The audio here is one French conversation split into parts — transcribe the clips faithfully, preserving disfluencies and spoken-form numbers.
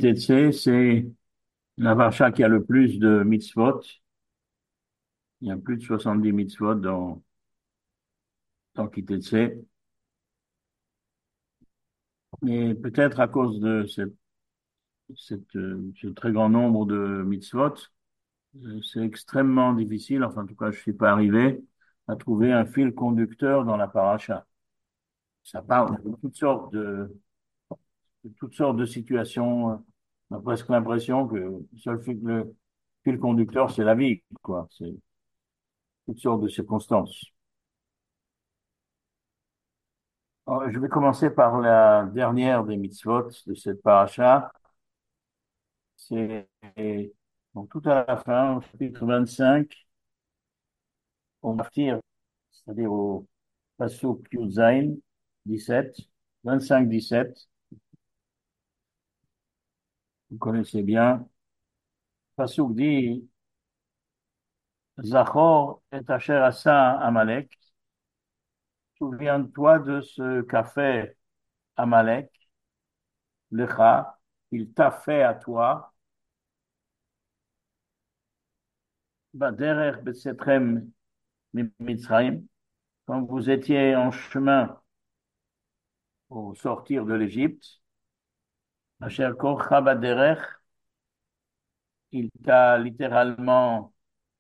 Tétzé, c'est la paracha qui a le plus de mitzvot. Il y a plus de soixante-dix mitzvot dans, dans Ki Tétzé. Et peut-être à cause de cette, cette, euh, ce très grand nombre de mitzvot, euh, c'est extrêmement difficile, enfin en tout cas je ne suis pas arrivé à trouver un fil conducteur dans la paracha. Ça parle de toutes sortes de, de toutes sortes de situations. On a presque l'impression que le seul fil, le fil conducteur, c'est la vie, quoi. C'est toutes sortes de circonstances. Alors, je vais commencer par la dernière des mitzvot de cette paracha. C'est donc tout à la fin, au chapitre vingt-cinq, au martyr, c'est-à-dire au pasuk Yud Zayin, dix-sept, vingt-cinq dix-sept, vous connaissez bien. Pasuk dit, Zachor et asher asa Amalek, souviens-toi de ce qu'a fait Amalek, lecha, il t'a fait à toi, baderer betsetrem Mitzrayim, quand vous étiez en chemin au sortir de l'Égypte, Asher Korcha Baderech, il t'a littéralement,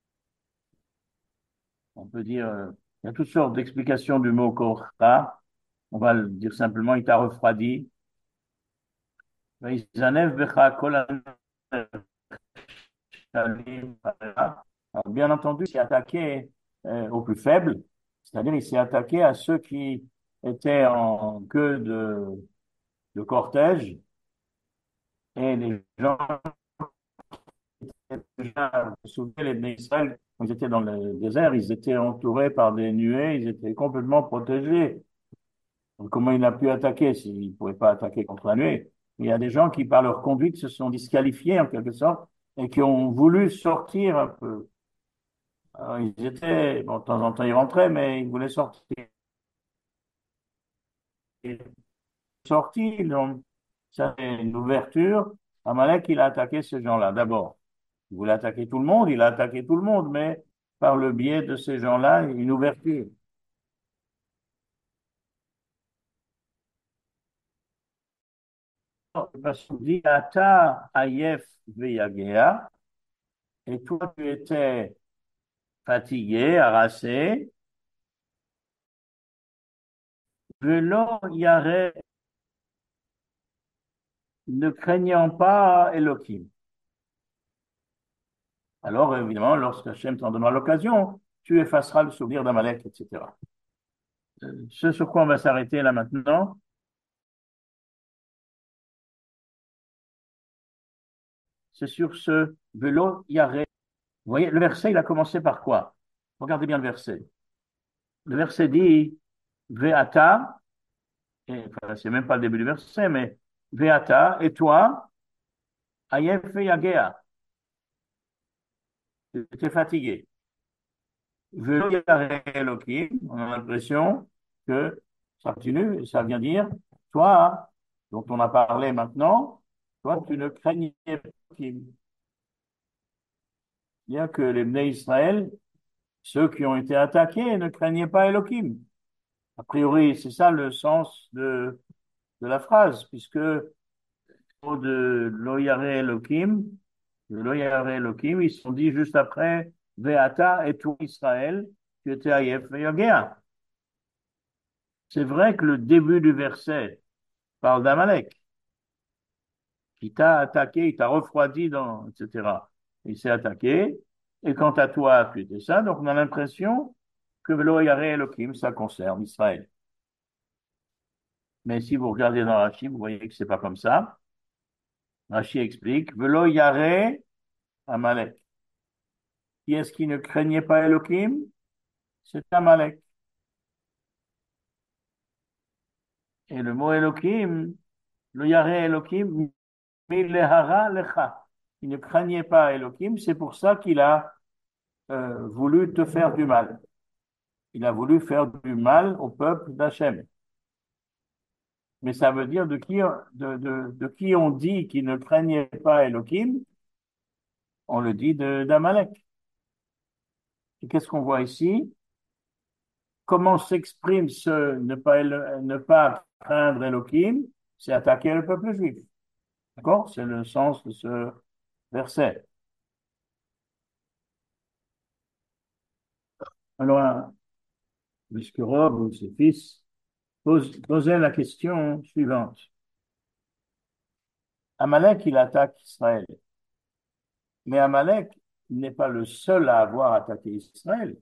on peut dire, euh, il y a toutes sortes d'explications du mot Korcha. On va le dire simplement, il t'a refroidi. Vaïzanev Becha Kol Haneshalim. Alors, bien entendu, il s'est attaqué euh, aux plus faibles, c'est-à-dire il s'est attaqué à ceux qui étaient en queue de, de cortège et les gens déjà, vous vous souvenez, les Bnei Israël, quand ils étaient dans le désert, ils étaient entourés par des nuées, ils étaient complètement protégés. Donc, comment il a pu attaquer s'il ne pouvait pas attaquer contre la nuée? Il y a des gens qui, par leur conduite, se sont disqualifiés en quelque sorte et qui ont voulu sortir un peu. Alors, ils étaient, bon, de temps en temps, ils rentraient, mais ils voulaient sortir. Ils sont sortis, donc, ça c'est une ouverture. Amalek, il a attaqué ces gens-là d'abord. Il voulait attaquer tout le monde, il a attaqué tout le monde, mais par le biais de ces gens-là, une ouverture. Parce qu'on dit, Ata Ayef Veyagea, et toi tu étais fatigué, harassé, Velo Yare, ne craignant pas Elohim. Alors évidemment, lorsque Hachem t'en donnera l'occasion, tu effaceras le souvenir d'Amalek, et cetera. Euh, Ce sur quoi on va s'arrêter là maintenant, c'est sur ce Velo Yare. Vous voyez, le verset, il a commencé par quoi? Regardez bien le verset. Le verset dit, Veata, et, enfin, c'est même pas le début du verset, mais Veata, et toi, Ayef Yagea, tu étais fatigué. Velo Yare Elohim, on a l'impression que ça continue, ça vient dire, toi, dont on a parlé maintenant, toi, tu ne craignais pas Elohim. Bien que les Bnei Israël, ceux qui ont été attaqués, ne craignaient pas Elohim. A priori, c'est ça le sens de, de la phrase, puisque mot de Lo Yare Elohim, de Lo Yare Elohim, ils sont dit juste après, Veata et tout Israël, tu étais Ayef et Yagea. C'est vrai que le début du verset parle d'Amalek, qui t'a attaqué, il t'a refroidi, dans, et cetera. Il s'est attaqué, et quant à toi, tu étais ça, donc on a l'impression que Lo Yare Elohim, ça concerne Israël. Mais si vous regardez dans Rashi, vous voyez que c'est pas comme ça. Rashi explique, Velo Yare Amalek. Qui est-ce qui ne craignait pas Elohim? C'est Amalek. Et le mot Elohim, le Yare Elohim, Milehara Lecha. Il ne craignait pas Elohim, c'est pour ça qu'il a euh, voulu te faire du mal. Il a voulu faire du mal au peuple d'Hachem. mais ça veut dire de qui, de, de, de qui on dit qu'il ne craignait pas Elohim, on le dit de d'Amalek. Et qu'est-ce qu'on voit ici? Comment s'exprime ce ne pas, ne pas craindre Elohim? C'est attaquer le peuple juif. D'accord? C'est le sens de ce verset. Alors, puisque Rob ou ses fils pose, posait la question suivante. Amalek, il attaque Israël. Mais Amalek n'est pas le seul à avoir attaqué Israël.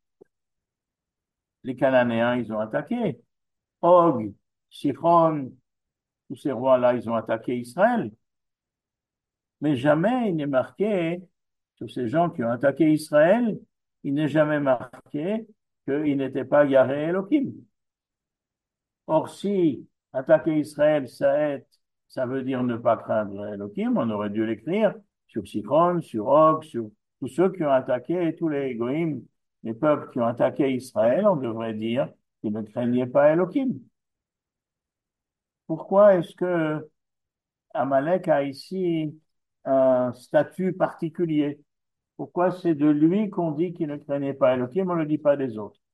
Les Cananéens, ils ont attaqué. Og, Sichon, tous ces rois-là, ils ont attaqué Israël. Mais jamais il n'est marqué, sur ces gens qui ont attaqué Israël, il n'est jamais marqué qu'ils n'étaient pas Yahvé Elohim. Or, si attaquer Israël, ça, est, ça veut dire ne pas craindre Elohim, on aurait dû l'écrire sur Sichon, sur Og, sur tous ceux qui ont attaqué, tous les Goïms, les peuples qui ont attaqué Israël, on devrait dire qu'ils ne craignaient pas Elohim. Pourquoi est-ce que Amalek a ici un statut particulier? Pourquoi c'est de lui qu'on dit qu'il ne craignait pas Elohim, on ne le dit pas des autres?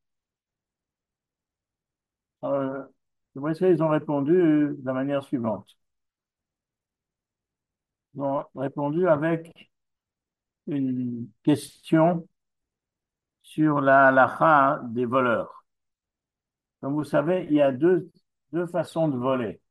Euh, moi, ils ont répondu de la manière suivante. Ils ont répondu avec une question sur la halakha des voleurs. Comme vous savez, il y a deux, deux façons de voler.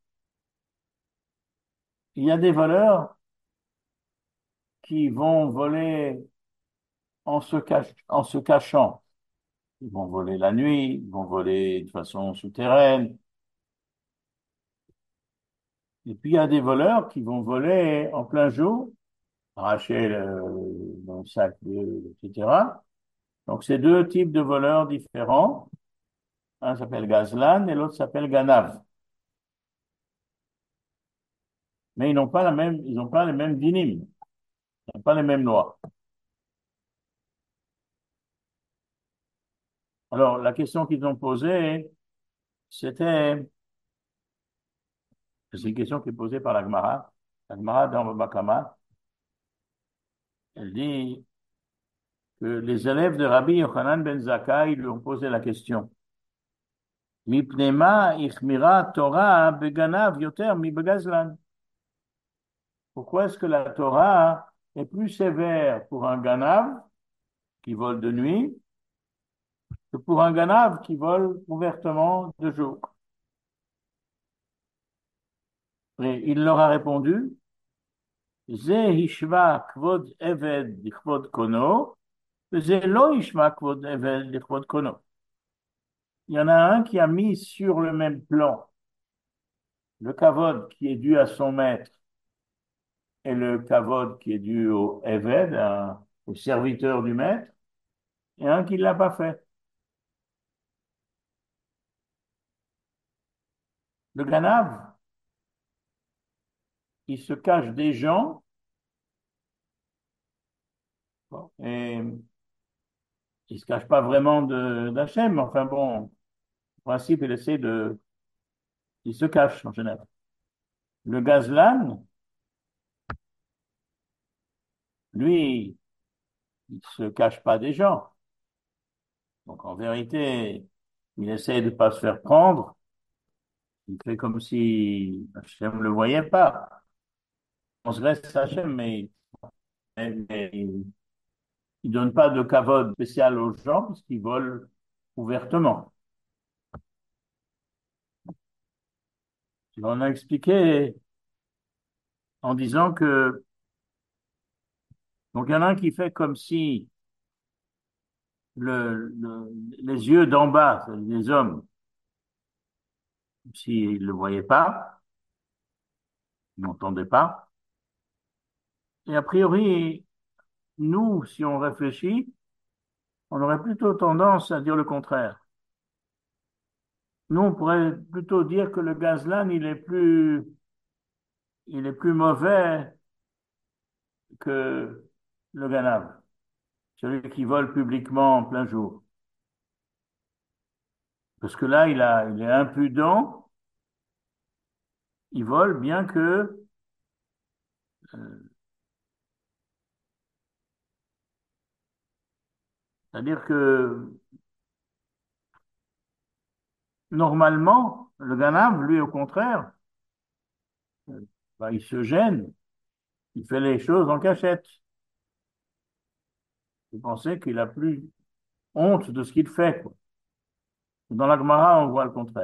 Il y a des voleurs qui vont voler en se cach- en se cachant. Ils vont voler la nuit, ils vont voler de façon souterraine. Et puis il y a des voleurs qui vont voler en plein jour, arracher le, le sac, de, et cetera. Donc c'est deux types de voleurs différents. Un s'appelle Gazlan et l'autre s'appelle Ganav. Mais ils n'ont pas la même, ils n'ont pas les mêmes dynimes, ils n'ont pas les mêmes lois. Alors la question qu'ils ont posée, c'était, c'est une question qui est posée par la Gemara. La Gemara dans le Bakama, elle dit que les élèves de Rabbi Yochanan ben Zakkai lui ont posé la question. Mipnema ichmira Torah beganav yoter mi begazlan. Pourquoi est-ce que la Torah est plus sévère pour un ganav qui vole de nuit que pour un ganav qui vole ouvertement de jour? Et il leur a répondu, Ze hishva kvod eved lichvod kono, Ze lo hishva kvod eved lichvod kono. Il y en a un qui a mis sur le même plan le kavod qui est dû à son maître et le kavod qui est dû au eved, un- au serviteur du maître, et un qui ne l'a pas fait. Le ganav, il se cache des gens bon, et il se cache pas vraiment de d'Hachem. Enfin bon, en principe, il essaie de, il se cache en général. Le gazlan, lui, il se cache pas des gens. Donc en vérité, il essaie de pas se faire prendre. Il fait comme si Hachem ne le voyait pas. On se reste Hachem, mais, mais, mais il ne donne pas de kavod spécial aux gens parce qu'ils volent ouvertement. On a expliqué en disant que, donc il y en a un qui fait comme si le, le- les yeux d'en bas, les hommes, s'ils ne le voyaient pas, ils n'entendaient pas. Et a priori, nous, si on réfléchit, on aurait plutôt tendance à dire le contraire. Nous, on pourrait plutôt dire que le gazlan, il est plus, il est plus mauvais que le ganav, celui qui vole publiquement en plein jour. Parce que là, il a, il est impudent ils volent bien que, euh, c'est-à-dire que normalement, le Ganav, lui, au contraire, euh, bah, il se gêne, il fait les choses en cachette. Vous pensez qu'il a plus honte de ce qu'il fait, quoi. Dans la Gemara, on voit le contraire.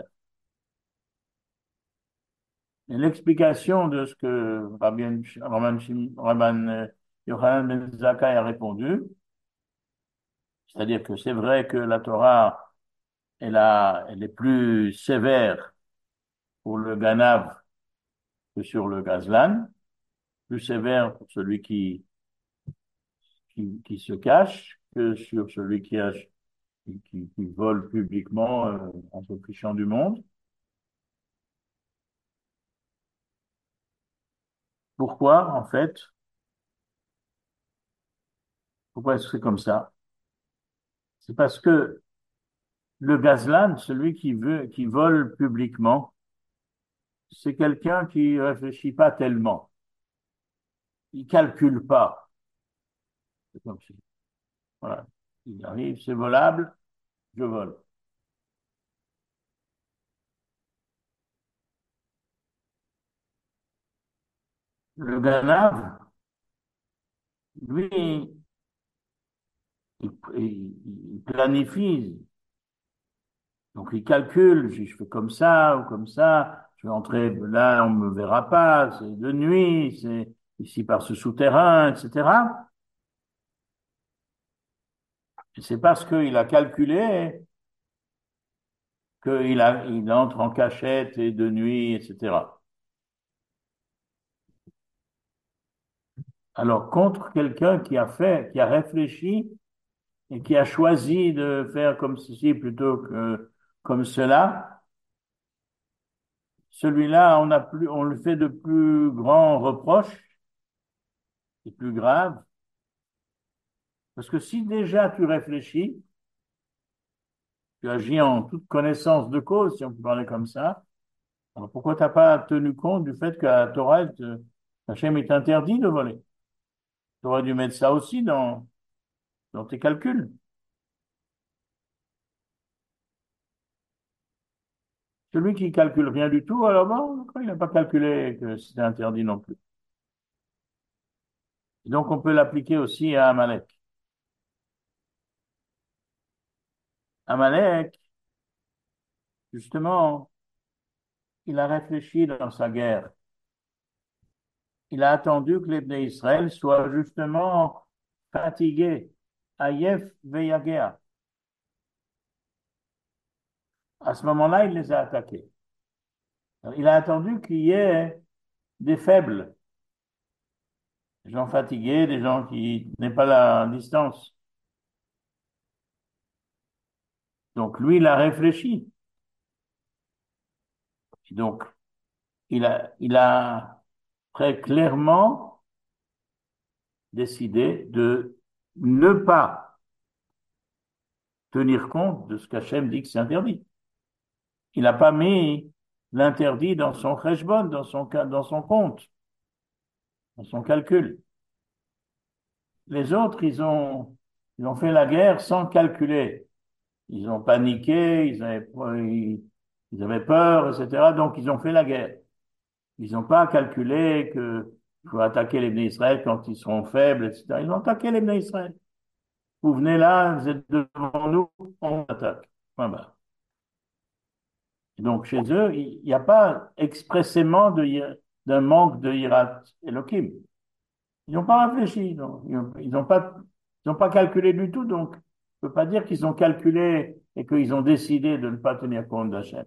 Et l'explication de ce que Rabbi, Rabban Shim- Rabban, euh, Yochanan ben Zakkai a répondu, c'est-à-dire que c'est vrai que la Torah, elle a, elle est plus sévère pour le Ganav que sur le Gazlan, plus sévère pour celui qui, qui, qui se cache que sur celui qui, a, qui, qui, qui vole publiquement euh, en se fichant du monde. Pourquoi, en fait? Pourquoi est-ce que c'est comme ça? C'est parce que le Gazlan, celui qui veut, qui vole publiquement, c'est quelqu'un qui réfléchit pas tellement. Il calcule pas. C'est comme si, voilà. Il arrive, c'est volable, je vole. Le Ganav, lui, il, il- il planifie. Donc, il calcule, je je fais comme ça ou comme ça, je vais entrer là, on me verra pas, c'est de nuit, c'est ici par ce souterrain, et cetera. Et c'est parce qu'il a calculé qu'il a, il entre en cachette et de nuit, et cetera. Alors, contre quelqu'un qui a fait, qui a réfléchi et qui a choisi de faire comme ceci plutôt que comme cela, celui-là, on a plus, on le fait de plus grands reproches et plus graves. Parce que si déjà tu réfléchis, tu agis en toute connaissance de cause, si on peut parler comme ça, alors pourquoi t'as pas tenu compte du fait que la Torah, elle te- Hachem est interdit de voler? Tu aurais dû mettre ça aussi dans, dans tes calculs. Celui qui calcule rien du tout, alors bon, il n'a pas calculé que c'était interdit non plus. Et donc on peut l'appliquer aussi à Amalek. Amalek, justement, il a réfléchi dans sa guerre. Il a attendu que les Bnei Israël soient justement fatigués. Ayef veyagea. À ce moment-là, il les a attaqués. Il a attendu qu'il y ait des faibles, des gens fatigués, des gens qui n'aient pas la distance. Donc lui, il a réfléchi. Et donc, il a, il a très clairement décidé de ne pas tenir compte de ce qu'Hachem dit que c'est interdit. Il n'a pas mis l'interdit dans son cheshbon, dans son, dans son compte, dans son calcul. Les autres, ils ont, ils ont fait la guerre sans calculer. Ils ont paniqué, ils avaient, ils, ils avaient peur, et cetera. Donc, ils ont fait la guerre. Ils n'ont pas calculé que faut attaquer les Bnei Israël quand ils seront faibles, et cetera. Ils ont attaqué les Bnei Israël. Vous venez là, vous êtes devant nous, on attaque. Point barre. Et donc, chez eux, il n'y a pas expressément de, hi- d'un manque de hirat Elohim. Ils n'ont pas réfléchi, donc, ils n'ont pas, ils n'ont pas calculé du tout, donc on ne peut pas dire qu'ils ont calculé et qu'ils ont décidé de ne pas tenir compte d'Hachem.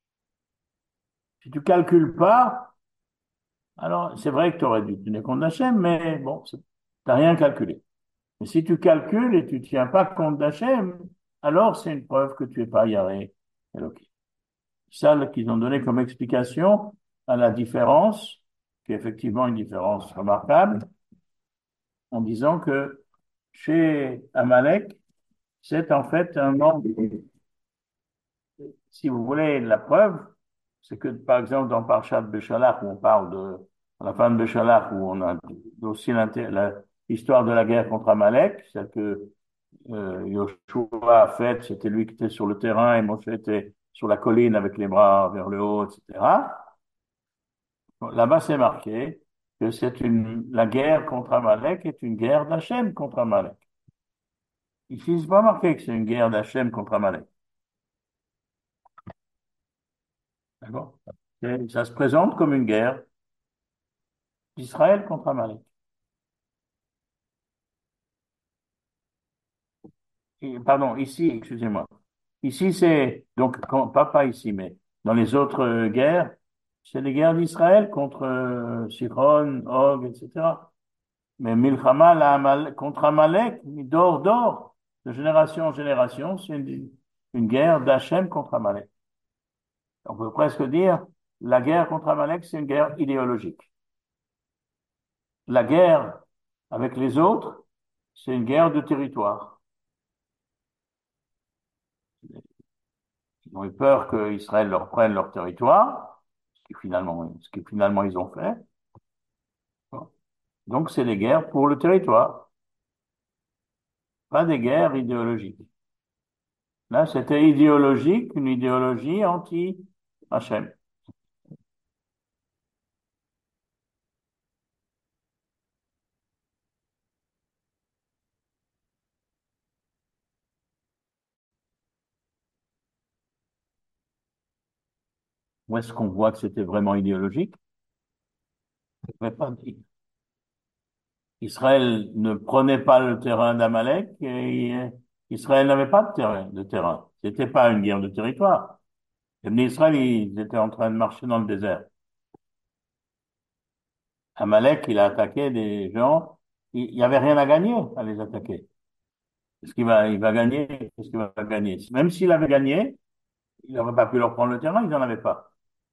Si tu calcules pas, alors c'est vrai que tu aurais dû tenir compte d'Hachem, mais bon, tu n'as rien calculé. Mais si tu calcules et tu ne tiens pas compte d'Hachem, alors c'est une preuve que tu es pas Yaré Elohim. C'est ça qu'ils ont donné comme explication à la différence, qui est effectivement une différence remarquable, en disant que chez Amalek, c'est en fait un manque, si vous voulez la preuve, C'est que, par exemple, dans Parshat Beshalach, où on parle de, à la fin de Beshalach, où on a aussi l'inté- la- l'histoire de la guerre contre Amalek, celle que euh, Yoshua a faite, c'était lui qui était sur le terrain et Moshe était sur la colline avec les bras vers le haut, et cetera. Bon, là-bas, c'est marqué que c'est une, la guerre contre Amalek est une guerre d'Hachem contre Amalek. Ici, c'est pas marqué que c'est une guerre d'Hachem contre Amalek. D'accord? Et ça se présente comme une guerre d'Israël contre Amalek. Et, pardon, ici, excusez-moi. Ici, c'est, donc, quand- pas, pas ici, mais dans les autres euh, guerres, c'est les guerres d'Israël contre euh, Sichon, Og, et cetera. Mais Milchama, la Amal- contre Amalek, d'or, d'or, de génération en génération, c'est une, une guerre d'Hachem contre Amalek. On peut presque dire, la guerre contre Amalek, c'est une guerre idéologique. La guerre avec les autres, c'est une guerre de territoire. Ils ont eu peur qu'Israël leur prenne leur territoire, ce qui finalement, ce qui finalement ils ont fait. Donc, c'est des guerres pour le territoire, pas des guerres idéologiques. Là, c'était idéologique, une idéologie anti-Hachem. Où est-ce qu'on voit que c'était vraiment idéologique? Je ne vais pas dire. Israël ne prenait pas le terrain d'Amalek et euh, Israël n'avait pas de terrain, de terrain. C'était pas une guerre de territoire. Les Bnei Israël, ils étaient en train de marcher dans le désert. Amalek, il a attaqué des gens. Il n'y avait rien à gagner à les attaquer. Est-ce qu'il va, il va gagner? Qu'est-ce qu'il va gagner? Même s'il avait gagné, il n'aurait pas pu leur prendre le terrain, ils n'en avaient pas.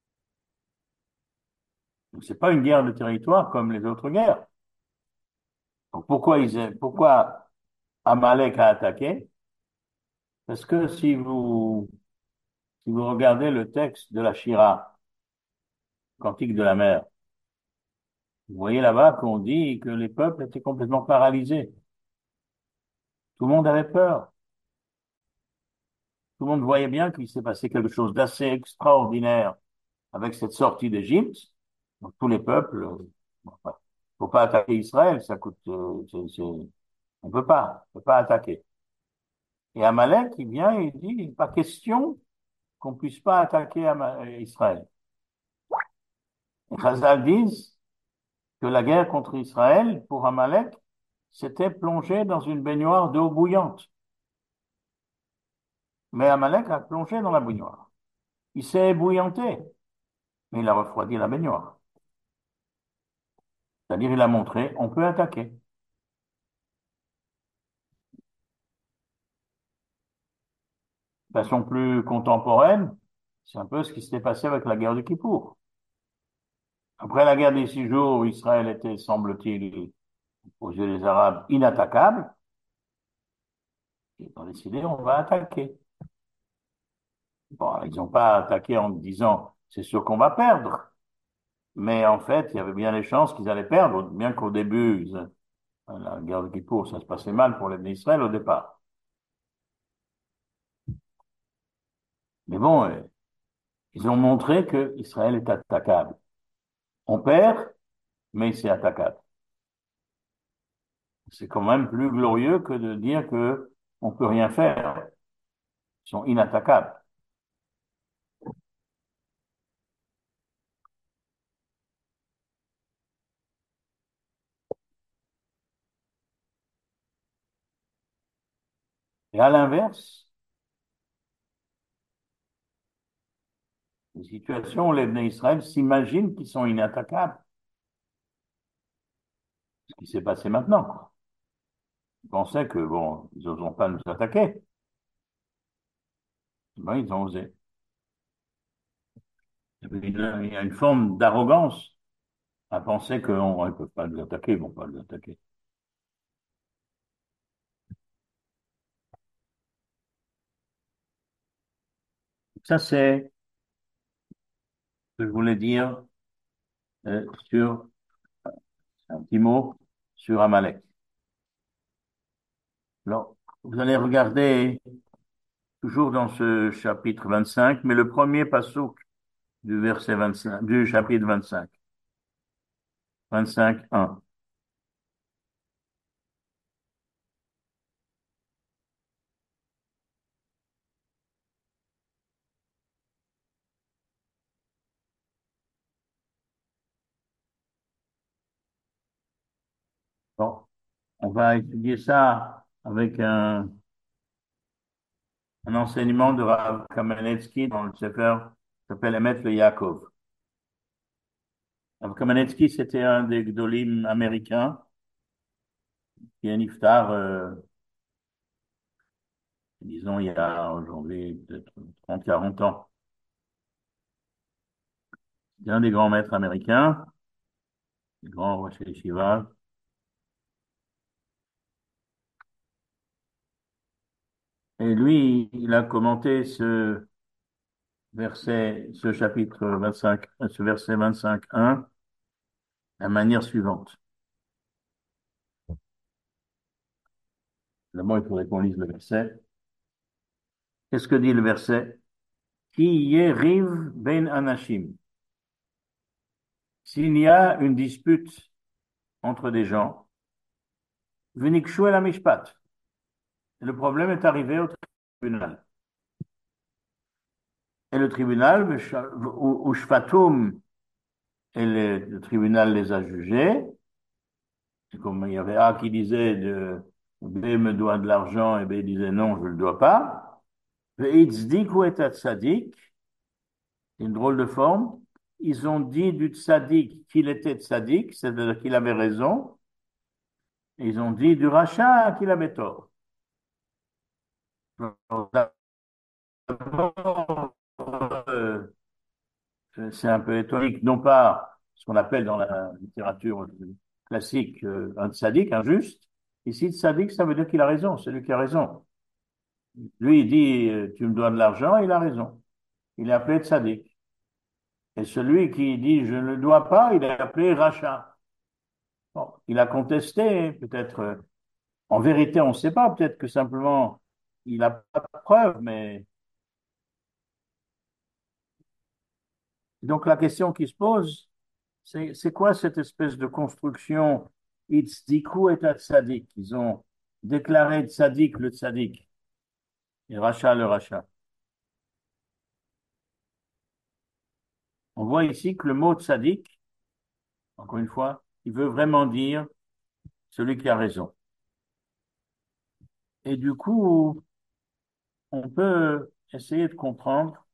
Donc, c'est pas une guerre de territoire comme les autres guerres. Donc, pourquoi ils, pourquoi Amalek a attaqué? Parce que si vous, si vous regardez le texte de la Shira, Cantique de la mer, vous voyez là-bas qu'on dit que les peuples étaient complètement paralysés. Tout le monde avait peur. Tout le monde voyait bien qu'il s'est passé quelque chose d'assez extraordinaire avec cette sortie d'Égypte. Donc, tous les peuples, euh, enfin, faut pas attaquer Israël, ça coûte, euh, c'est, c'est- on peut pas, on peut pas attaquer. Et Amalek, il vient et il dit, il n'est pas question qu'on puisse pas attaquer Ama- Israël. Les Chazal disent que la guerre contre Israël, pour Amalek, c'était plonger dans une baignoire d'eau bouillante. Mais Amalek a plongé dans la baignoire. Il s'est ébouillanté, mais il a refroidi la baignoire. C'est-à-dire, il a montré, on peut attaquer. De façon plus contemporaine, c'est un peu ce qui s'était passé avec la guerre de Kippour. Après la guerre des six jours, Israël était, semble-t-il, aux yeux des Arabes, inattaquable. Ils ont décidé, on va attaquer. Bon, ils n'ont pas attaqué en disant, c'est sûr qu'on va perdre. Mais en fait, il y avait bien les chances qu'ils allaient perdre, bien qu'au début, ils- la guerre de Kippour, ça se passait mal pour les Israël au départ. Mais bon, euh, ils ont montré que Israël est attaquable. On perd, mais c'est attaquable. C'est quand même plus glorieux que de dire que on peut rien faire. Ils sont inattaquables. Et à l'inverse, les situations où les Bnei Israël s'imaginent qu'ils sont inattaquables. Ce qui s'est passé maintenant, quoi. Ils pensaient que, bon, ils n'oseront pas nous attaquer. Ben, ils ont osé. Il y avait une- il y a une forme d'arrogance à penser qu'ils ne peuvent pas nous attaquer, ils ne vont pas nous attaquer. Ça, c'est que je voulais dire euh, sur un petit mot sur Amalek. Alors, vous allez regarder toujours dans ce chapitre vingt-cinq, mais le premier passouk du verset vingt-cinq, du chapitre vingt-cinq, vingt-cinq, un. Bon, on va étudier ça avec un, un enseignement de Rav Kamenetsky dans le Sefer qui s'appelle Emet le Yaakov. Rav Kamenetsky, c'était un des gdolim américains qui est niftar, euh, disons, il y a aujourd'hui peut-être trente, quarante ans. C'est un des grands maîtres américains, des grands Rosh Yeshiva. Et lui, il a commenté ce verset, ce chapitre vingt-cinq, ce verset vingt-cinq, un, de la manière suivante. D'abord, il faudrait qu'on lise le verset. Qu'est-ce que dit le verset? Ki yeriv ben anashim. S'il y a une dispute entre des gens, v'nikshu el mishpat. Le problème est arrivé au tribunal. Et le tribunal, ou shfatum, et le, le tribunal les a jugés. C'est comme il y avait A qui disait de, B me doit de l'argent et B disait non, je ne le dois pas. Ve'itzdik ou et tzadik, c'est une drôle de forme. Ils ont dit du tzadik qu'il était tzadik, c'est-à-dire qu'il avait raison. Et ils ont dit du rachat qu'il avait tort. D'abord, euh, c'est un peu étonnant, non pas ce qu'on appelle dans la littérature classique euh, un tzaddik, un juste. Ici, tzaddik, ça veut dire qu'il a raison, c'est lui qui a raison. Lui, il dit, euh, tu me dois de l'argent, il a raison. Il est appelé tzaddik. Et celui qui dit, je ne le dois pas, il est appelé rachat. Bon, il a contesté, peut-être, euh, en vérité, on ne sait pas, peut-être que simplement, il n'a pas de preuve, mais donc la question qui se pose, c'est, c'est quoi cette espèce de construction Itzdiku et Tzadik? Ils ont déclaré Tzadik le Tzadik et Racha le Racha. On voit ici que le mot Tzadik, encore une fois, il veut vraiment dire celui qui a raison. Et du coup, on peut essayer de comprendre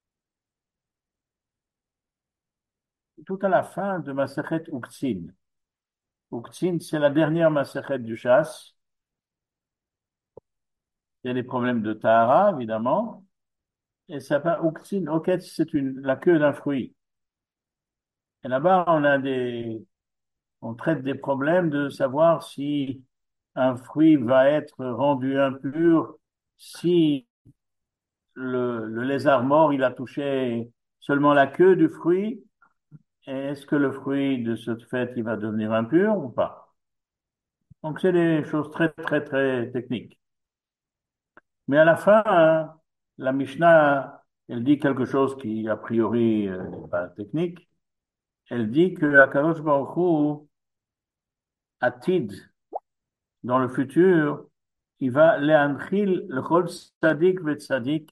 tout à la fin de Masechet Uktzin. Uktzin, c'est la dernière Masechet du chasse. Il y a des problèmes de Tahara, évidemment. Et ça va, Uktzin, Oketz, c'est une, la queue d'un fruit. Et là-bas, on a des, on traite des problèmes de savoir si un fruit va être rendu impur si le, le lézard mort, il a touché seulement la queue du fruit. Et est-ce que le fruit, de ce fait, il va devenir impur ou pas? Donc, c'est des choses très, très, très techniques. Mais à la fin, hein, la Mishnah, elle dit quelque chose qui, a priori, euh, n'est pas technique. Elle dit que Akadosh Baruch Hu, Atid, dans le futur, il va le'anchil le chol tzadik ve tzadik.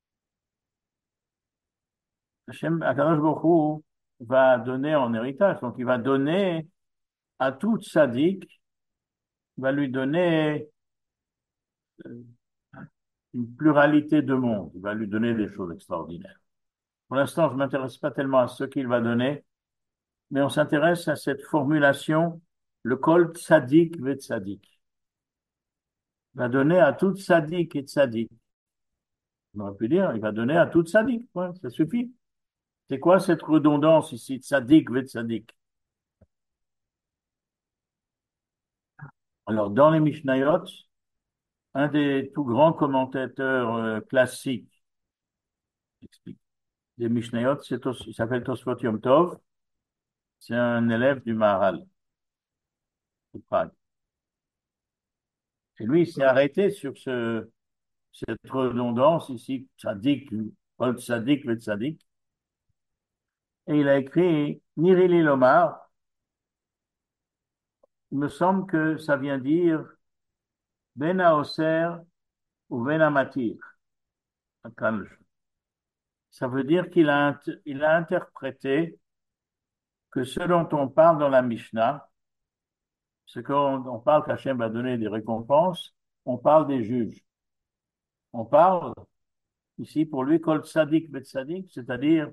Hashem, Akadosh Baruch Hu va donner en héritage. Donc, il va donner à tout tzadik, il va lui donner euh, une pluralité de monde. Il va lui donner des choses extraordinaires. Pour l'instant, je ne m'intéresse pas tellement à ce qu'il va donner, mais on s'intéresse à cette formulation, le kol tzadik ve tzadik. Il va donner à tout tzadik et tzadik. On aurait pu dire, il va donner à tout tzadik. Ouais, ça suffit. C'est quoi cette redondance ici, tzadik ve tzadik? Alors, dans les Mishnayot, un des tout grands commentateurs euh, classiques explique. des Mishnayot, c'est Tos- il s'appelle Tosfot Yom Tov, c'est un élève du Maharal de Prague. Et lui, il s'est arrêté sur ce, cette redondance ici, tzaddik, Kol tzaddik ve tzaddik, et il a écrit Nirili Lomar. Il me semble que ça vient dire Ben Haoser ou Ben Amatir. Ça veut dire qu'il a, int- il a interprété que ce dont on parle dans la Mishnah, ce qu'on on parle qu'Hachem va donner des récompenses, on parle des juges. On parle ici pour lui, Kol Tzadik Bet Tzadik, c'est-à-dire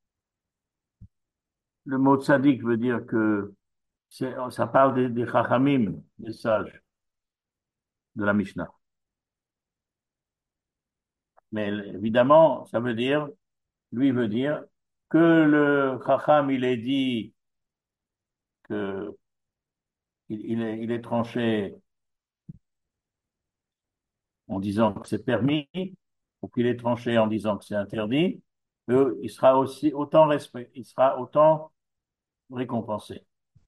le mot Tzadik veut dire que c'est, ça parle des, des Chachamim, des sages de la Mishnah. Mais évidemment, ça veut dire, lui veut dire que le Chacham, il est dit que il, il est, il est tranché en disant que c'est permis, ou qu'il est tranché en disant que c'est interdit, euh, il sera aussi autant respect, il sera autant récompensé.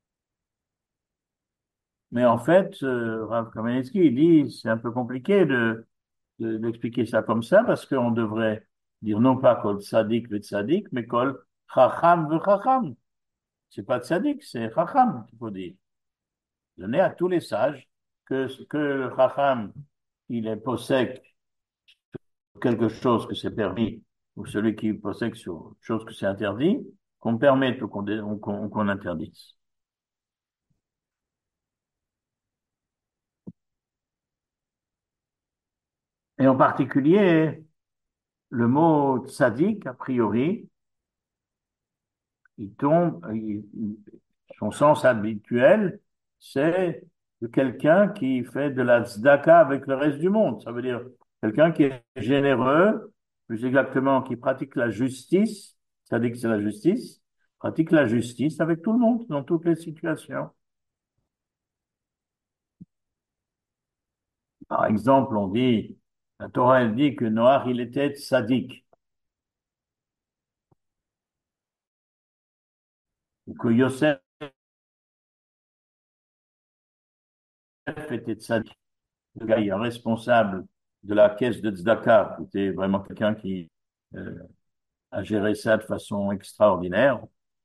Mais en fait, euh, Rav Kamenetsky, il dit, c'est un peu compliqué de, de- d'expliquer ça comme ça, parce qu'on devrait dire non pas kol tzadik ve tzadik, mais kol chacham ve chacham. C'est pas tzadik, c'est chacham qu'il faut dire. Donner à tous les sages que, que le chacham, il est possède quelque chose que c'est permis, ou celui qui possède sur chose que c'est interdit, qu'on permette ou qu'on dé- ou qu'on qu'on interdise. Et en particulier, le mot tzaddik, a priori, il tombe, il- il- son sens habituel, c'est de quelqu'un qui fait de la tzedaka avec le reste du monde. Ça veut dire quelqu'un qui est généreux, plus exactement, qui pratique la justice, tzaddik c'est la justice, pratique la justice avec tout le monde, dans toutes les situations. Par exemple, on dit, la Torah, elle dit que Noach, il était tzaddik, ou que Yosef était tzaddik. Le gars, il est responsable de la caisse de tzedaka, qui était vraiment quelqu'un qui euh, a géré ça de façon extraordinaire.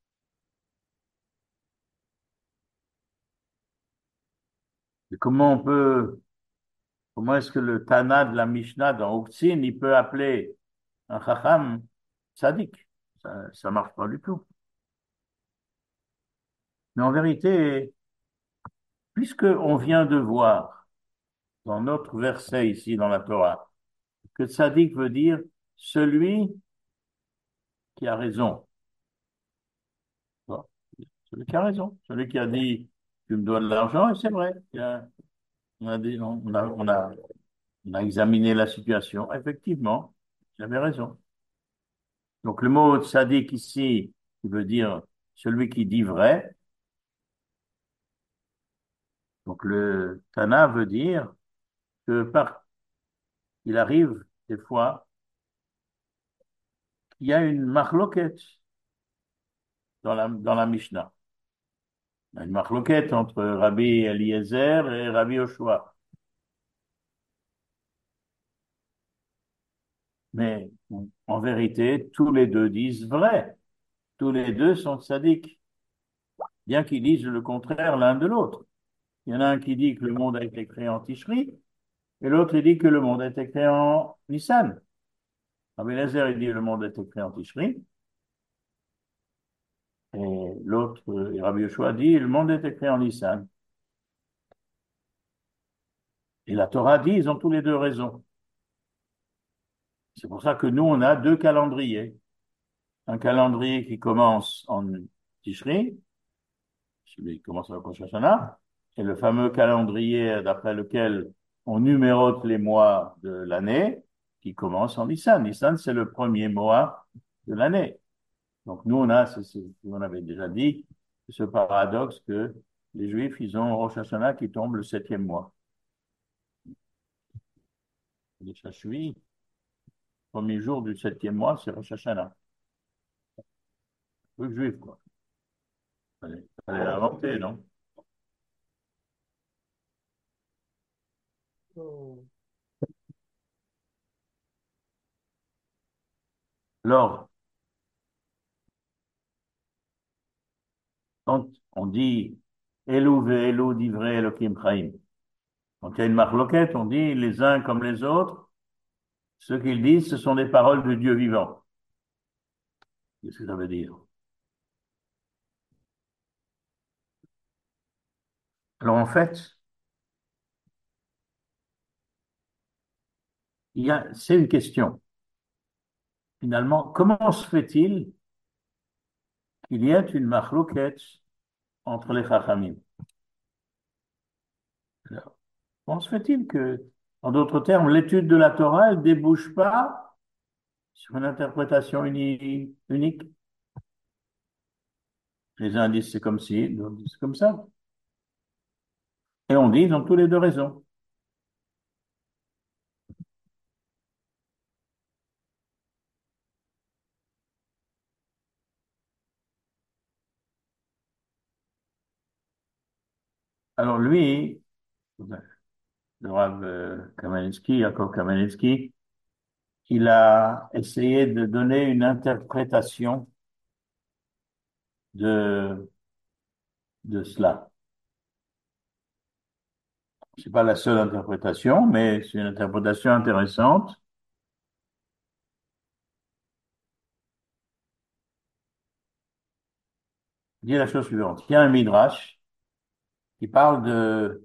Et comment on peut, comment est-ce que le Tana de la Mishnah dans Uktsin, il peut appeler un Chacham tzaddik? Ça, ça marche pas du tout. Mais en vérité, puisque on vient de voir dans notre verset ici dans la Torah, que tzaddik veut dire celui qui a raison. Bon, celui qui a raison. Celui qui a dit, tu me dois de l'argent, et c'est vrai. Il a- on a, dit- on a, on a, on a examiné la situation. Effectivement, j'avais raison. Donc, le mot tzaddik ici, qui veut dire celui qui dit vrai. Donc, le Tana veut dire que par, il arrive des fois qu'il y a une marloquette dans la, dans la Mishnah. Il y a une marloquette entre Rabbi Eliezer et Rabbi Yoshua. Mais en vérité, tous les deux disent vrai. Tous les deux sont sadiques, bien qu'ils disent le contraire l'un de l'autre. Il y en a un qui dit que le monde a été créé en Tishri, et l'autre il dit que le monde a été créé en Nissan. Rabbi Eliezer, il dit que le monde a été créé en Tishri, et l'autre, euh, Rabbi Yoshua, dit que le monde a été créé en Nissan. Et la Torah dit, ils ont tous les deux raison. C'est pour ça que nous, on a deux calendriers. Un calendrier qui commence en Tishri, celui qui commence à la Rosh Hashanah, et le fameux calendrier d'après lequel on numérote les mois de l'année, qui commence en Nissan. Nissan, c'est le premier mois de l'année. Donc nous, on a, c'est, c'est, on avait déjà dit, ce paradoxe que les Juifs, ils ont Rosh Hashanah qui tombe le septième mois. Les Chachouis, premier jour du septième mois, c'est Rosh Hashanah. truc juif, quoi. Fallait, fallait l'inventer, non? Alors, quand on dit Elou ve Elou divrei Elohim Chaim, quand il y a une marloquette, on dit les uns comme les autres, ce qu'ils disent, ce sont des paroles de Dieu vivant. Qu'est-ce que ça veut dire? Alors en fait, il y a, c'est une question. Finalement, comment se fait-il qu'il y ait une marloquette entre les Chachamim? Alors, comment se fait-il que, en d'autres termes, l'étude de la Torah, elle débouche pas sur une interprétation uni- unique? Les uns disent c'est comme ci, d'autres disent c'est comme ça. Et on dit, ils ont tous les deux raison. Alors lui, le Rav euh, Kamenetsky, Yaakov Kamenetsky, il a essayé de donner une interprétation de, de cela. C'est pas la seule interprétation, mais c'est une interprétation intéressante. Il dit la chose suivante. Il y a un midrash qui parle de,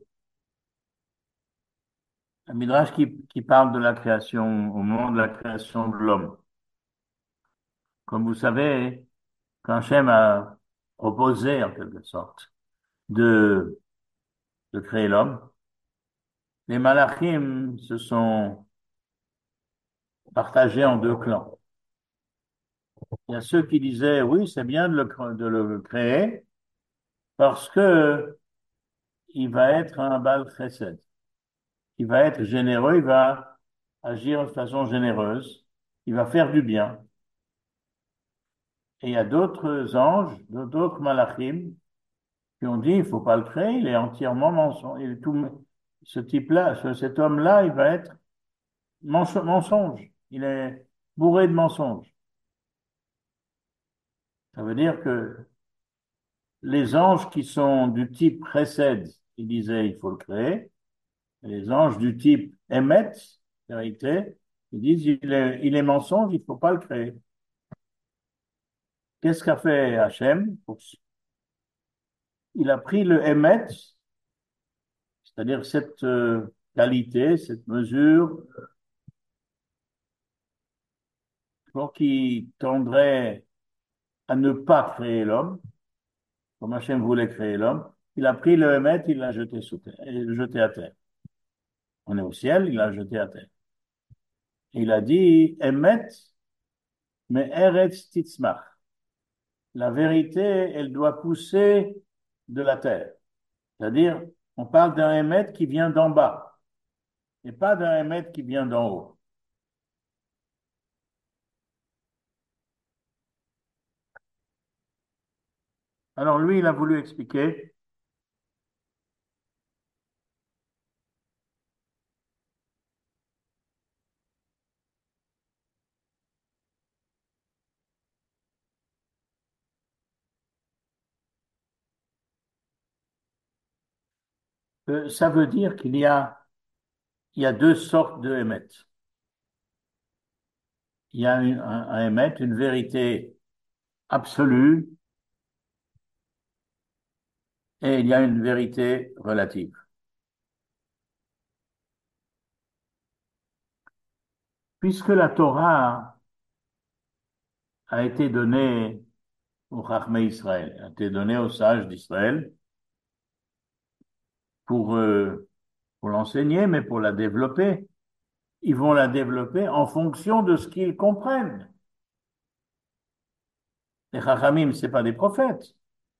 un midrash qui, qui parle de la création, au moment de la création de l'homme. Comme vous savez, quand Hachem a proposé, en quelque sorte, de, de créer l'homme, les malachim se sont partagés en deux clans. Il y a ceux qui disaient, oui, c'est bien de le, cr- de le créer parce que il va être un bal chesed. Il va être généreux, il va agir de façon généreuse, il va faire du bien. Et il y a d'autres anges, d'autres malachim qui ont dit, il faut pas le créer, il est entièrement mensonge. Il est tout, ce type-là, ce- cet homme-là, il va être menso- mensonge. Il est bourré de mensonges. Ça veut dire que les anges qui sont du type précède, ils disaient, il faut le créer. Et les anges du type émet, vérité, ils disent, il est, il est mensonge, il faut pas le créer. Qu'est-ce qu'a fait Hachem? Il a pris le émet, c'est-à-dire cette euh, qualité, cette mesure, pour qui tendrait à ne pas créer l'homme, comme Hachem voulait créer l'homme. Il a pris le émet, il l'a jeté sous terre, et jeté à terre. On est au ciel, il l'a jeté à terre. Il a dit, émet, mais eretz titzmach. La vérité, elle doit pousser de la terre. C'est-à-dire, on parle d'un émet qui vient d'en bas, et pas d'un émet qui vient d'en haut. Alors lui, il a voulu expliquer, que ça veut dire qu'il y a, il y a deux sortes de émet. Il y a une- un, un émet, une vérité absolue, et il y a une vérité relative. Puisque la Torah a été donnée aux Chachmei Israël, a été donnée aux sages d'Israël pour, euh, pour l'enseigner, mais pour la développer. Ils vont la développer en fonction de ce qu'ils comprennent. Les Chachamim, c'est pas des prophètes.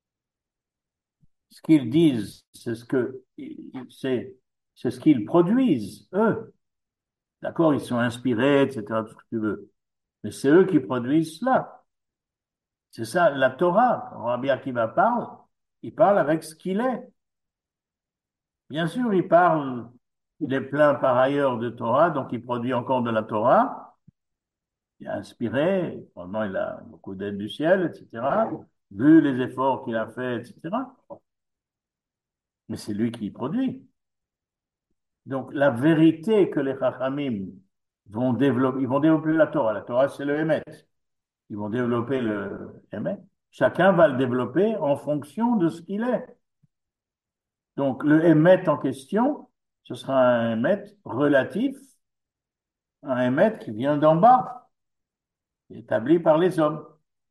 Ce qu'ils disent, c'est ce que, c'est, c'est ce qu'ils produisent, eux. D'accord? Ils sont inspirés, et cetera, tout ce que tu veux. Mais c'est eux qui produisent cela. C'est ça, la Torah. Quand Rabbi Akiva parle, il parle avec ce qu'il est. Bien sûr, il parle, il est plein par ailleurs de Torah, donc il produit encore de la Torah. Il a inspiré, probablement il a beaucoup d'aide du ciel, et cetera. Vu les efforts qu'il a fait, et cetera. Mais c'est lui qui produit. Donc la vérité que les Chachamim vont développer, ils vont développer la Torah. La Torah, c'est le Hémet. Ils vont développer le Hémet. Chacun va le développer en fonction de ce qu'il est. Donc le Hémet en question, ce sera un Hémet relatif, un Hémet qui vient d'en bas, établi par les hommes.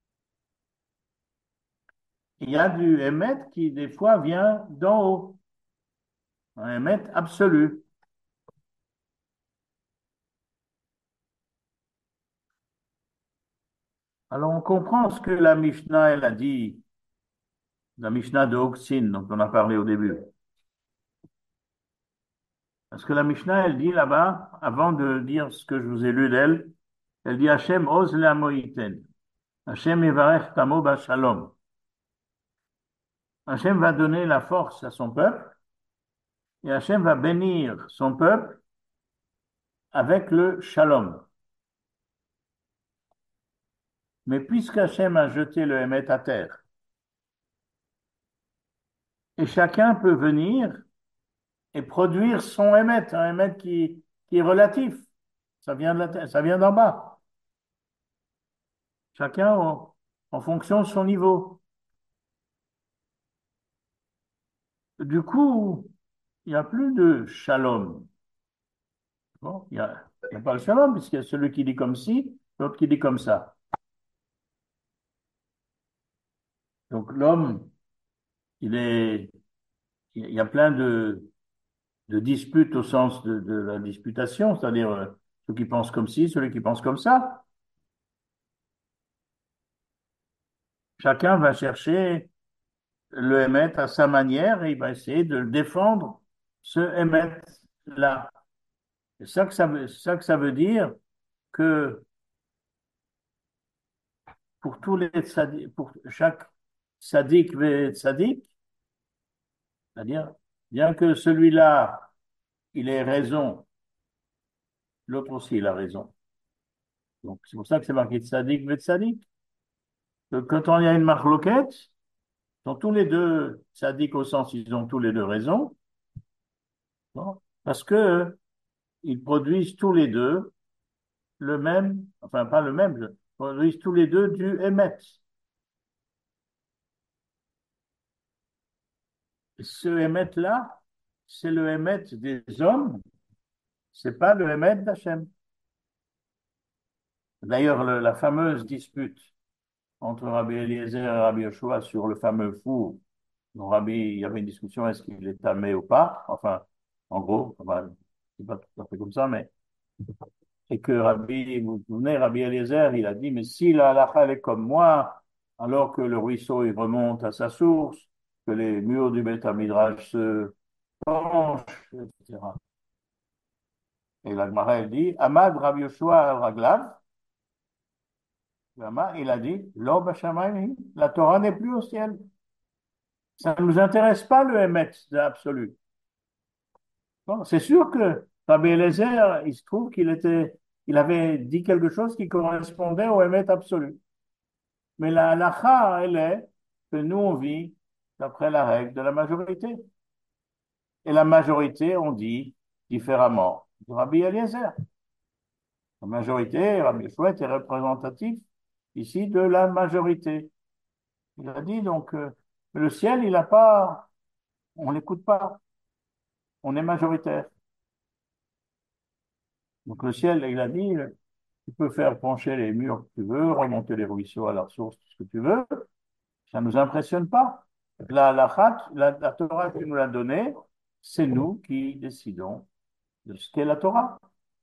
Il y a du Hémet qui, des fois, vient d'en haut, un Hémet absolu. Alors, on comprend ce que la Mishnah, elle a dit, la Mishnah de Oksin, dont on a parlé au début. Parce que la Mishnah, elle dit là-bas, avant de dire ce que je vous ai lu d'elle, elle dit Hachem oz le'amoïten. Hachem yevarech tamo b'shalom. Hachem va donner la force à son peuple et Hachem va bénir son peuple avec le shalom. Mais puisque Hachem a jeté le Hémet à terre, et chacun peut venir et produire son Hémet, un Hémet qui, qui est relatif, ça vient de la terre, ça vient d'en bas. Chacun en, en fonction de son niveau. Du coup, il n'y a plus de shalom. Bon, il n'y a, il y a pas le shalom, puisqu'il y a celui qui dit comme ci, l'autre qui dit comme ça. Donc l'homme, il est, il y a plein de, de disputes au sens de, de la disputation, c'est-à-dire euh, ceux qui pensent comme ci, celui qui pense comme ça. Chacun va chercher le émettre à sa manière et il va essayer de le défendre, ce émettre-là. C'est ça que ça veut, c'est ça que ça veut dire que pour tous les tzadi- pour chaque sadique et tzaddik, c'est-à-dire, bien que celui-là, il ait raison, l'autre aussi, il a raison. Donc, c'est pour ça que c'est marqué tzaddik et tzaddik. Donc, quand on y a une marloquette, sont tous les deux tzaddik au sens, ils ont tous les deux raison, non. Parce que euh, ils produisent tous les deux le même, enfin pas le même, ils produisent tous les deux du émet. Et ce émet-là, c'est le émet des hommes, c'est pas le émet d'Hachem. D'ailleurs, le- la fameuse dispute entre Rabbi Eliezer et Rabbi Yoshua sur le fameux four, dont Rabbi, il y avait une discussion, est-ce qu'il est tamé ou pas? Enfin, en gros, enfin, c'est pas tout à fait comme ça, mais et que Rabbi, vous vous souvenez, Rabbi Eliezer, il a dit, mais si la halakha elle est comme moi, alors que le ruisseau il remonte à sa source, que les murs du Beth Midrash se penchent, et cetera. Et la Gemara, elle dit, Amad Rabbi Yoshua al-Raglav, Lama, il a dit, Lo b'shamayim, la Torah n'est plus au ciel. Ça ne nous intéresse pas le Hémet absolu. Bon, c'est sûr que Rabbi Eliezer, il se trouve qu'il était, il avait dit quelque chose qui correspondait au Hémet absolu. Mais la halakha, elle est que nous, on vit d'après la règle de la majorité. Et la majorité, on dit différemment de Rabbi Eliezer. La majorité, Rabbi Chouette est représentatif ici de la majorité. Il a dit donc, euh, le ciel, il n'a pas, on l'écoute pas, on est majoritaire. Donc le ciel, il a dit, euh, tu peux faire pencher les murs que tu veux, remonter les ruisseaux à leur source, tout ce que tu veux, ça ne nous impressionne pas. La, la, la, la Torah qui nous l'a donnée, c'est nous qui décidons de ce qu'est la Torah.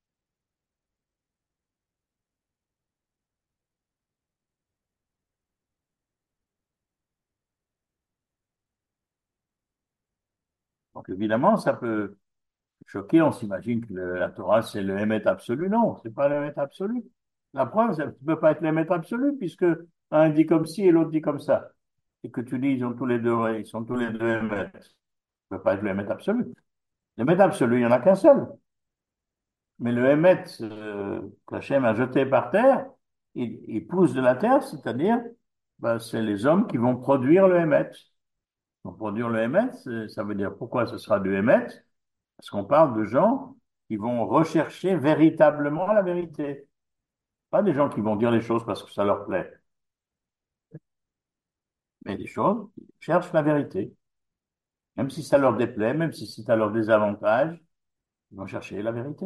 Donc évidemment, ça peut choquer, on s'imagine que le- la Torah, c'est le émet absolu. Non, c'est pas le émet absolu. La preuve, ça ne peut pas être l'émet absolu, puisque un dit comme ci et l'autre dit comme ça, et que tu dis ils ont tous les deux, ils sont tous les deux émettre, ne peut pas être le émettre absolu. Le émettre absolu, il n'y en a qu'un seul. Mais le émet euh, qu'Hachem a jeté par terre, il, il pousse de la terre, c'est-à-dire, ben, c'est les hommes qui vont produire le émet. Pour produire le émet, c'est- ça veut dire pourquoi ce sera du émet? Parce qu'on parle de gens qui vont rechercher véritablement la vérité. Pas des gens qui vont dire les choses parce que ça leur plaît, mais des choses qui cherchent la vérité. Même si ça leur déplaît, même si c'est à leur désavantage, ils vont chercher la vérité.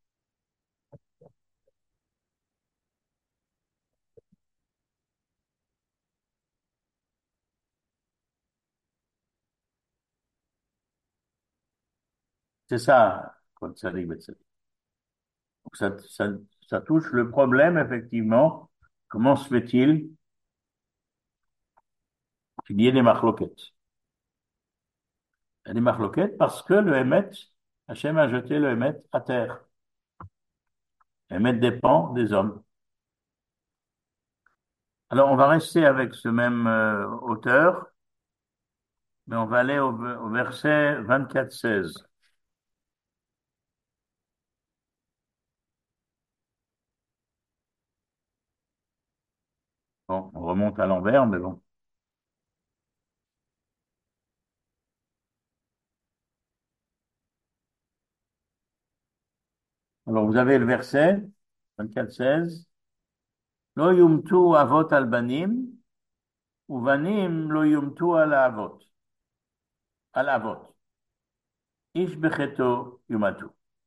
C'est ça, quand ça dit, donc ça, ça, ça touche le problème, effectivement. Comment se fait-il qu'il y ait des marloquettes? Il y a des marloquettes parce que le Hémet, Hachem a jeté le Hémet à terre. Le Hémet dépend des hommes. Alors, on va rester avec ce même euh, auteur, mais on va aller au, au verset vingt-quatre seize. Bon, on remonte à l'envers, mais bon. Alors, vous avez le verset vingt-quatre seize. Lo yumtu avot al banim, uvanim lo yumtu al avot. Al avot. Ish becheto yumatu.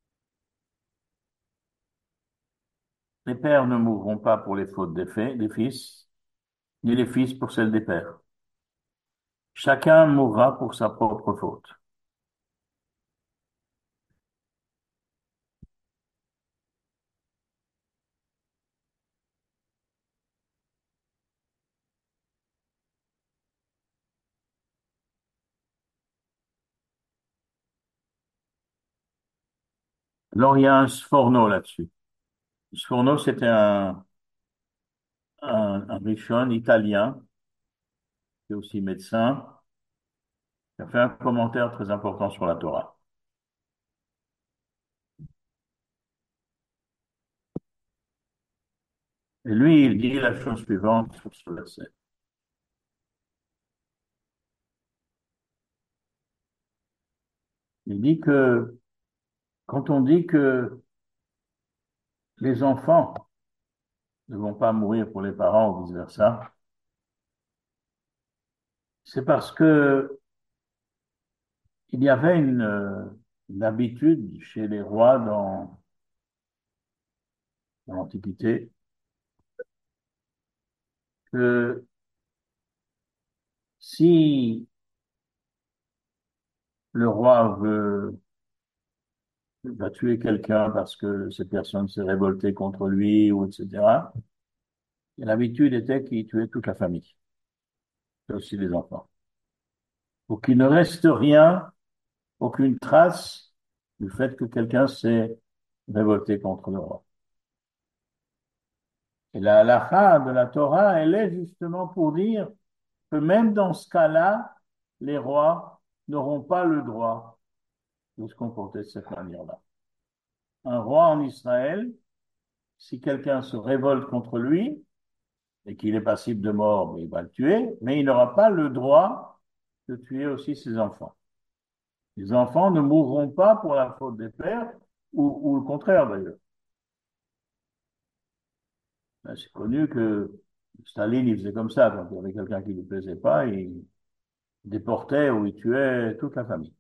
Les pères ne mourront pas pour les fautes des, faits, des fils, ni les fils pour celles des pères. Chacun mourra pour sa propre faute. Alors, il y a un Sforno là-dessus. Sforno, c'était un, un, un Richon italien, qui est aussi médecin, qui a fait un commentaire très important sur la Torah. Et lui, il dit la chose suivante sur ce verset. Il dit que quand on dit que les enfants ne vont pas mourir pour les parents ou vice-versa, c'est parce que il y avait une, euh, une habitude chez les rois dans, dans l'Antiquité que si le roi veut, va tuer quelqu'un parce que cette personne s'est révoltée contre lui ou et cetera, l'habitude était qu'il tuait toute la famille, et aussi les enfants, pour qu'il ne reste rien, aucune trace du fait que quelqu'un s'est révolté contre le roi. Et la halakha de la Torah, elle est justement pour dire que même dans ce cas-là, les rois n'auront pas le droit de se comporter de cette manière-là. Un roi en Israël, si quelqu'un se révolte contre lui et qu'il est passible de mort, il va le tuer, mais il n'aura pas le droit de tuer aussi ses enfants. Les enfants ne mourront pas pour la faute des pères, ou, ou le contraire d'ailleurs. Ben, c'est connu que Staline, il faisait comme ça, quand il y avait quelqu'un qui ne lui plaisait pas, il déportait ou il tuait toute la famille.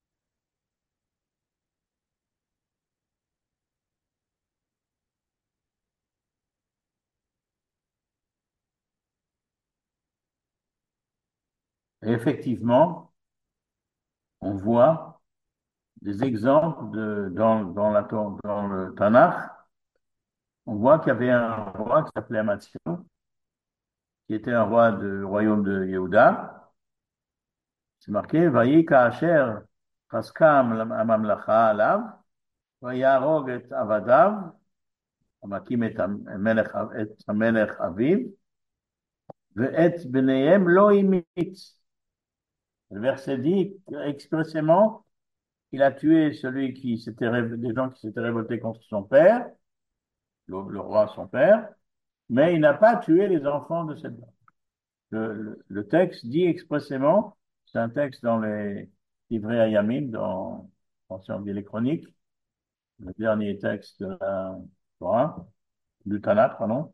Et effectivement, on voit des exemples de, dans, dans, la, dans le Tanakh, on voit qu'il y avait un roi qui s'appelait Amaziah, qui était un roi du royaume de Yehuda. C'est marqué, Vayi ka'asher chaskam הממלכה עליו, ויהרוג את עבדיו, המכים את המלך, את המלך אביו, Ve'et b'neihem lo imit. Le verset dit expressément qu'il a tué celui qui s'était, rév- des gens qui s'étaient révoltés contre son père, le, le roi son père, mais il n'a pas tué les enfants de cette dame. Le, le- le texte dit expressément, c'est un texte dans les livrets à Yamim, dans, dans si on dit les chroniques, le dernier texte de la Torah, du Tanakh, pardon,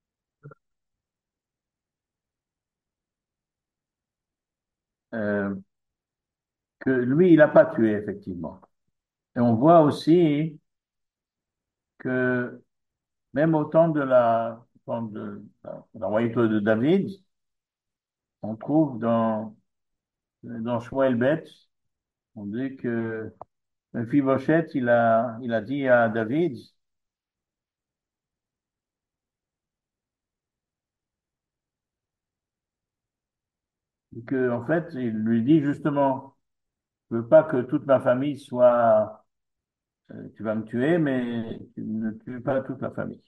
euh, que lui, il n'a pas tué, effectivement. Et on voit aussi que même au temps de la, au temps de, de la royauté de David, on trouve dans, dans Shmuel Bet, on dit que Mephibosheth, il a, il a dit à David que, en fait, il lui dit justement, je veux pas que toute ma famille soit, euh, tu vas me tuer, mais tu ne tues pas toute la famille.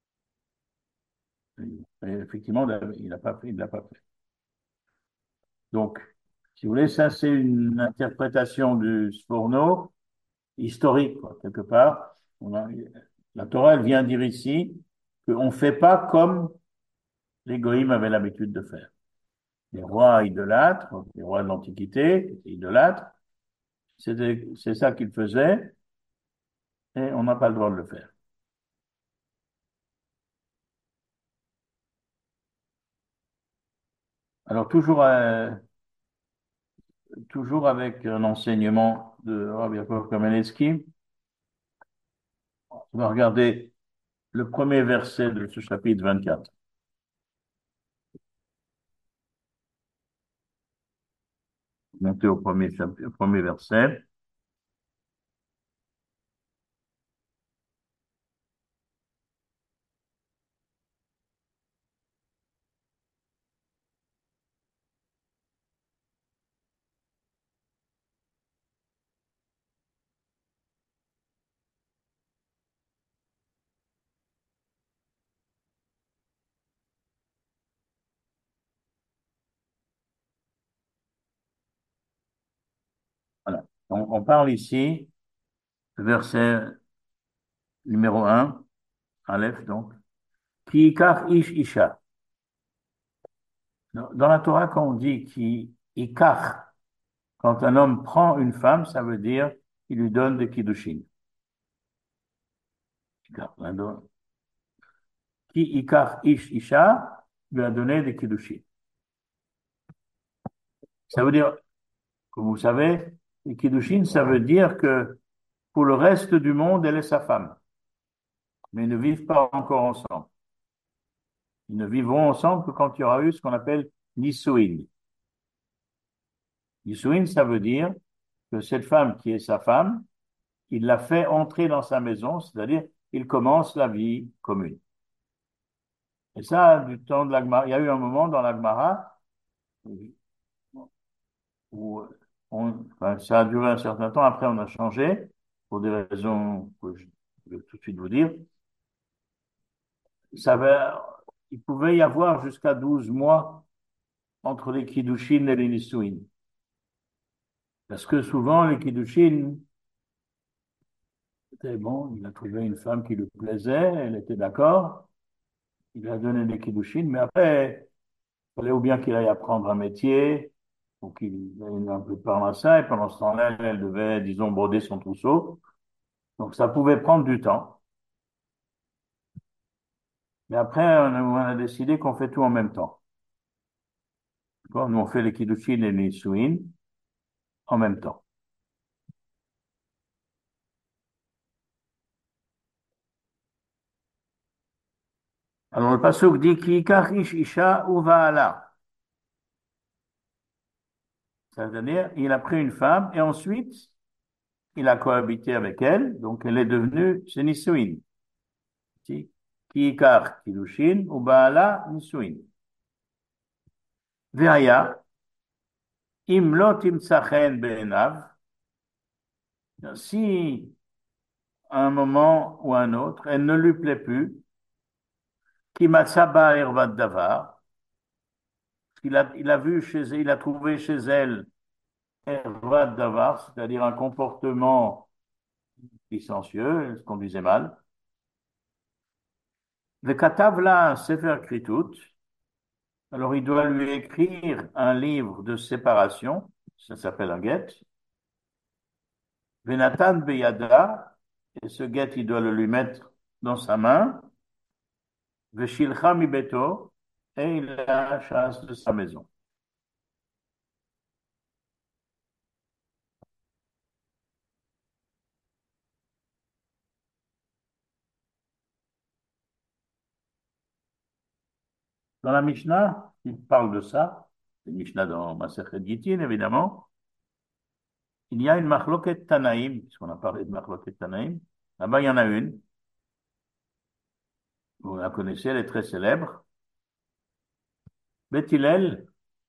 Et effectivement, il n'a pas fait, il l'a pas fait. Donc, si vous voulez, ça, c'est une interprétation du Sforno historique, quoi, quelque part. On a- la Torah, elle vient dire ici qu'on ne fait pas comme les goïms avaient l'habitude de faire. Les rois idolâtres, les rois de l'Antiquité étaient idolâtres, c'était, c'est ça qu'ils faisaient et on n'a pas le droit de le faire. Alors, toujours, euh, toujours avec un enseignement de Rabbi Yaakov Kamenetsky, on va regarder le premier verset de ce chapitre vingt-quatre. Montez au premier, chapitre, au premier verset. Voilà. On, on parle ici, verset numéro un, Aleph donc, qui ikar ish isha. Dans dans la Torah, quand on dit qui ikar, quand un homme prend une femme, ça veut dire qu'il lui donne des kiddushin. Qui ikar ish isha lui a donné des kiddushin. Ça veut dire, comme vous savez, les kiddushin, ça veut dire que pour le reste du monde, elle est sa femme, mais ils ne vivent pas encore ensemble. Ils ne vivront ensemble que quand il y aura eu ce qu'on appelle nisuin. Nisuin, ça veut dire que cette femme qui est sa femme, il la fait entrer dans sa maison, c'est-à-dire il commence la vie commune. Et ça, du temps de l'Agmara, il y a eu un moment dans l'Agmara où on, enfin, ça a duré un certain temps, après on a changé, pour des raisons que je vais tout de suite vous dire. Ça va, il pouvait y avoir jusqu'à douze mois entre les Kiddushin et les Nisuin. Parce que souvent, les Kiddushin, c'était bon, il a trouvé une femme qui lui plaisait, elle était d'accord, il lui a donné des Kiddushin, mais après, il fallait ou bien qu'il aille apprendre un métier, ou qu'il ait un peu de parnassa, et pendant ce temps-là, elle devait, disons, broder son trousseau. Donc, ça pouvait prendre du temps. Mais après, on a, on a décidé qu'on fait tout en même temps. D'accord. Nous, on fait les Kiddushin et les Nisuin en même temps. Alors, le pasuk dit, Ki yikach ish isha uvaala. C'est-à-dire, il a pris une femme et ensuite, il a cohabité avec elle, donc elle est devenue ses Nisuin. Ki yikach kiddushin uvaala Nisuin. Ve'aya, im lo timtza chen be'enav, si à un moment ou à un autre, elle ne lui plaît plus, ki matza ba ervat davar, Il a, il a vu chez elle, il a trouvé chez elle Ervat Davar, c'est-à-dire un comportement licencieux, elle se conduisait mal. Le Katavla Sefer Kritut, alors il doit lui écrire un livre de séparation, ça s'appelle un get. Venatan Beyada, et ce get, il doit le lui mettre dans sa main. Veshilcha mi beto, et il la chasse de sa maison. Dans la Mishnah, il parle de ça, c'est Mishnah dans Masechet Gittin, évidemment. Il y a une Machloket Tanaïm, puisqu'on a parlé de Machloket Tanaïm. Là-bas, il y en a une. Vous la connaissez, elle est très célèbre. Beth Hillel,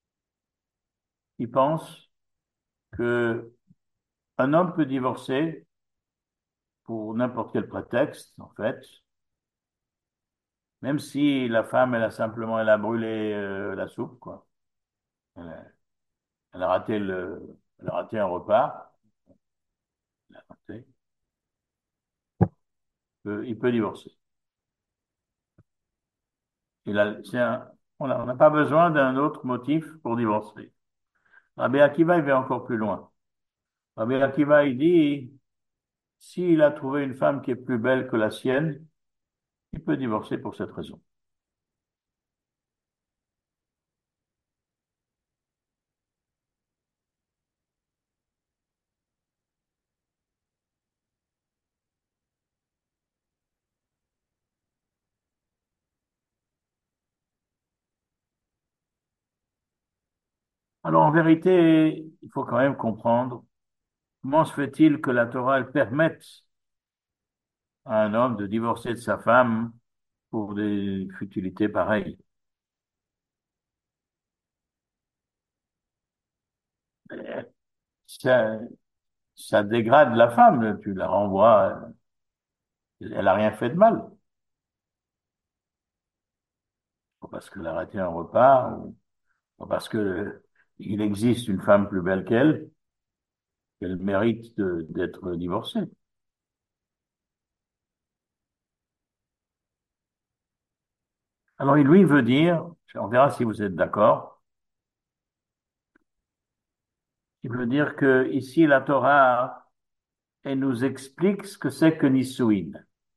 il pense que un homme peut divorcer pour n'importe quel prétexte, en fait, même si la femme, elle a simplement, elle a brûlé euh, la soupe, quoi. Elle a, elle a raté le, elle a raté un repas. Elle a raté. Euh, il peut divorcer. Il a, c'est un- on n'a on n'a pas besoin d'un autre motif pour divorcer. Rabbi Akiva, il va encore plus loin. Rabbi Akiva, il dit, s'il a trouvé une femme qui est plus belle que la sienne, il peut divorcer pour cette raison. Alors, en vérité, il faut quand même comprendre comment se fait-il que la Torah, elle permette à un homme de divorcer de sa femme pour des futilités pareilles. Ça, ça dégrade la femme, tu la renvoies, elle a rien fait de mal. Pas parce qu'elle a raté un repas, ou pas parce que il existe une femme plus belle qu'elle, qu'elle mérite de- d'être divorcée. Alors, il lui veut dire, on verra si vous êtes d'accord, il veut dire que ici, la Torah, elle nous explique ce que c'est que Nisuin.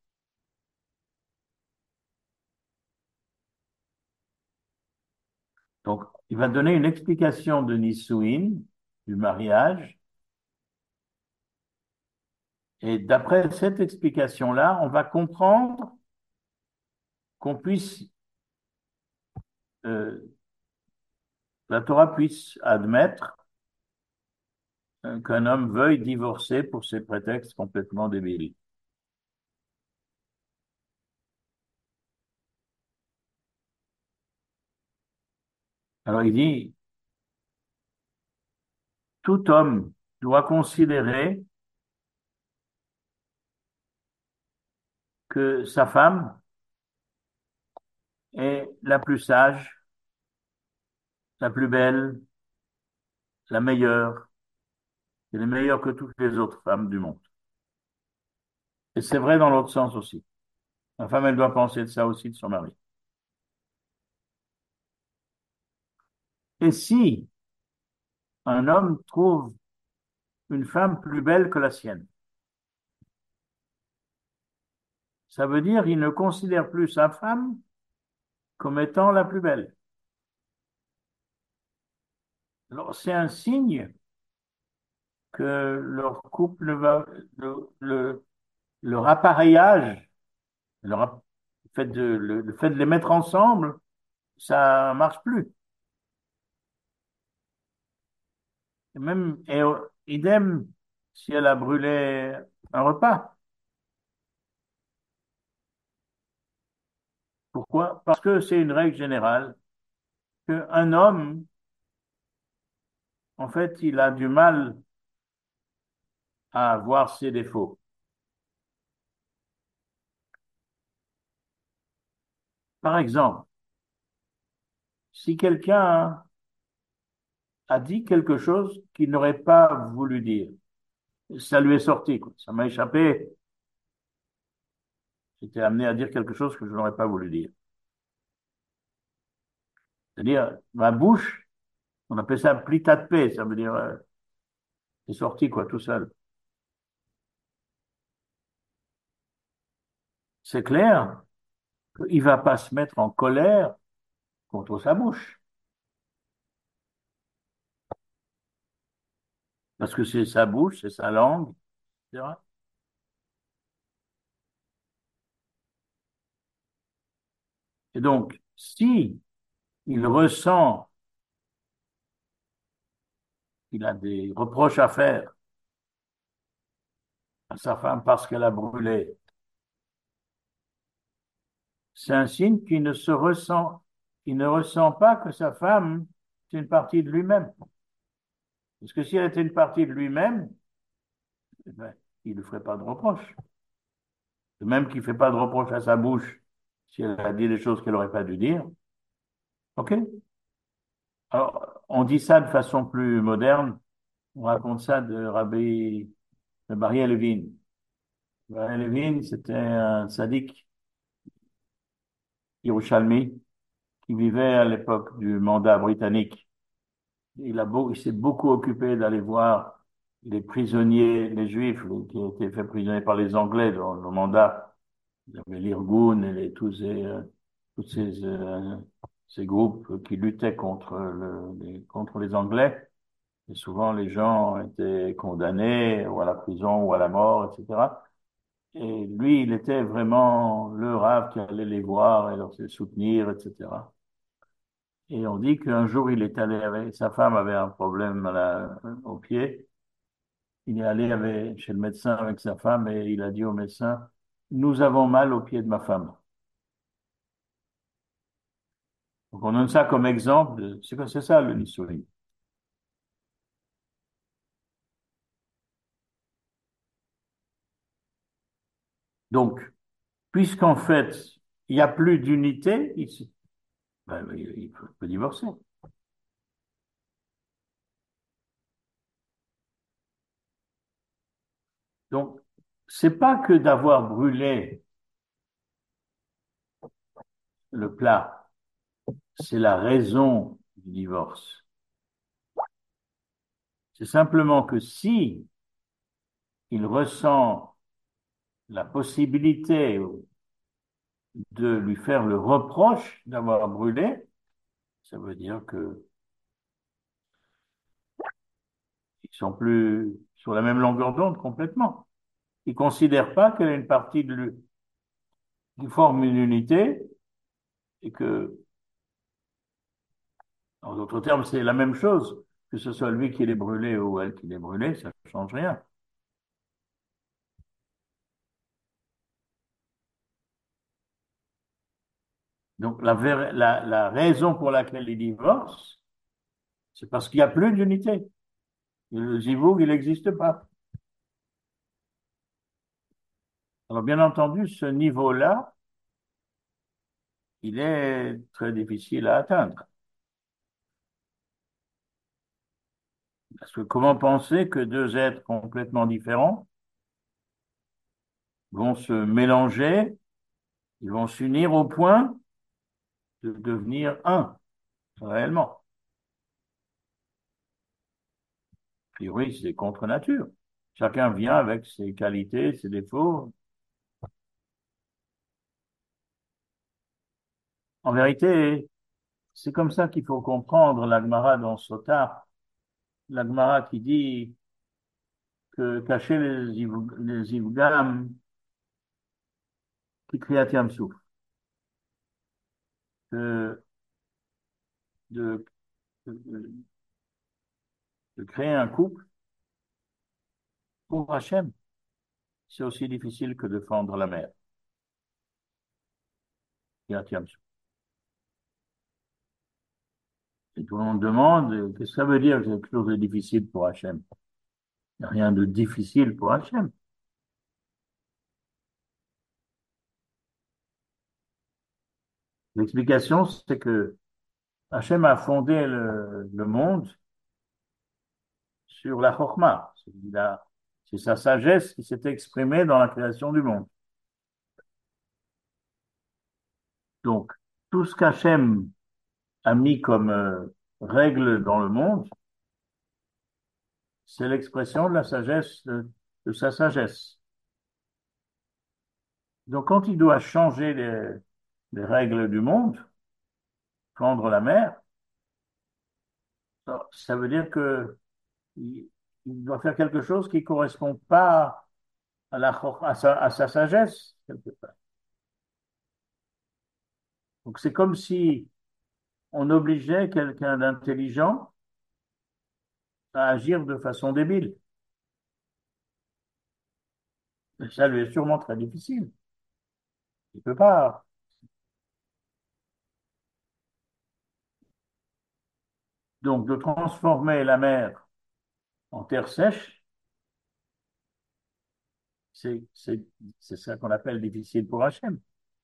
Donc, il va donner une explication de Nisuin, du mariage, et d'après cette explication-là, on va comprendre qu'on puisse, euh, la Torah puisse admettre euh, qu'un homme veuille divorcer pour ces prétextes complètement débiles. Alors, il dit, tout homme doit considérer que sa femme est la plus sage, la plus belle, la meilleure, elle est meilleure que toutes les autres femmes du monde. Et c'est vrai dans l'autre sens aussi. La femme, elle doit penser de ça aussi de son mari. Et si un homme trouve une femme plus belle que la sienne, ça veut dire qu'il ne considère plus sa femme comme étant la plus belle. Alors, c'est un signe que leur couple va, le, le- leur appareillage, leur, le fait de, le, le fait de les mettre ensemble, ça marche plus. Et même, et, euh, idem, si elle a brûlé un repas. Pourquoi? Parce que c'est une règle générale qu'un homme, en fait, il a du mal à voir ses défauts. Par exemple, si quelqu'un a dit quelque chose qu'il n'aurait pas voulu dire. Ça lui est sorti, quoi. Ça m'a échappé. J'étais amené à dire quelque chose que je n'aurais pas voulu dire. C'est-à-dire, ma bouche, on appelle ça plitat de paix, ça veut dire, euh, c'est sorti, quoi, tout seul. C'est clair qu'il va pas se mettre en colère contre sa bouche, parce que c'est sa bouche, c'est sa langue, et cetera. Et donc, si il ressent qu'il a des reproches à faire à sa femme parce qu'elle a brûlé, c'est un signe qu'il ne se ressent, il ne ressent pas que sa femme est une partie de lui-même. Parce que si elle était une partie de lui-même, eh ben, il ne ferait pas de reproches. De même qu'il ne fait pas de reproches à sa bouche si elle a dit des choses qu'elle n'aurait pas dû dire. OK? Alors, on dit ça de façon plus moderne. On raconte ça de Rabbi de Baria Levin. Baria Levin, c'était un sadique Yerushalmi qui vivait à l'époque du mandat britannique. Il a beau, il s'est beaucoup occupé d'aller voir les prisonniers, les Juifs les- qui étaient faits prisonniers par les Anglais dans le mandat. Il y avait l'Irgun et les, tous ces, euh, tous ces, euh, ces groupes qui luttaient contre, le, les, contre les Anglais. Et souvent, les gens étaient condamnés ou à la prison ou à la mort, et cetera. Et lui, il était vraiment le rave qui allait les voir et leur soutenir, et cetera. Et on dit qu'un jour, il est allé avec, sa femme avait un problème à la- au pied. Il est allé avec, chez le médecin avec sa femme et il a dit au médecin, nous avons mal au pied de ma femme. Donc on donne ça comme exemple. de- C'est quoi, c'est ça le Nissouri. Donc, puisqu'en fait, il n'y a plus d'unité, il, se- ben, il, il peut, il peut divorcer. Donc, c'est pas que d'avoir brûlé le plat, c'est la raison du divorce. C'est simplement que si il ressent la possibilité de lui faire le reproche d'avoir brûlé, ça veut dire que ils sont plus sur la même longueur d'onde complètement. Ils considèrent pas qu'elle est une partie de lui, qui forme une unité et que, en d'autres termes, c'est la même chose, que ce soit lui qui l'ait brûlé ou elle qui l'ait brûlé, ça ne change rien. Donc, la, la, la raison pour laquelle ils divorcent, c'est parce qu'il n'y a plus d'unité. Le zivoug, il n'existe pas. Alors, bien entendu, ce niveau-là, il est très difficile à atteindre. Parce que comment penser que deux êtres complètement différents vont se mélanger, ils vont s'unir au point de devenir un, réellement? A priori, c'est contre nature. Chacun vient avec ses qualités, ses défauts. En vérité, c'est comme ça qu'il faut comprendre la Gemara dans Sota. La Gemara qui dit que cacher les, Iv- les Ivgam qui Kriyat Yamsuf, que de, de, de créer un couple pour Hachem, c'est aussi difficile que de fendre la mer. Kriyat Yamsuf. Et tout le monde demande, euh, qu'est-ce que ça veut dire que quelque chose de difficile pour Hachem? Il n'y a rien de difficile pour Hachem. L'explication, c'est que Hachem a fondé le, le monde sur la chorma. C'est il a- c'est sa sagesse qui s'est exprimée dans la création du monde. Donc, tout ce qu'Hachem a mis comme euh, règle dans le monde, c'est l'expression de la sagesse, de, de sa sagesse. Donc, quand il doit changer les, les règles du monde, prendre la mer, ça, ça veut dire que il, il doit faire quelque chose qui ne correspond pas à, la, à, sa, à sa sagesse, quelque part. Donc, c'est comme si on obligeait quelqu'un d'intelligent à agir de façon débile. Et ça lui est sûrement très difficile. Il ne peut pas. Donc, de transformer la mer en terre sèche, c'est c'est- c'est ça qu'on appelle difficile pour Hachem.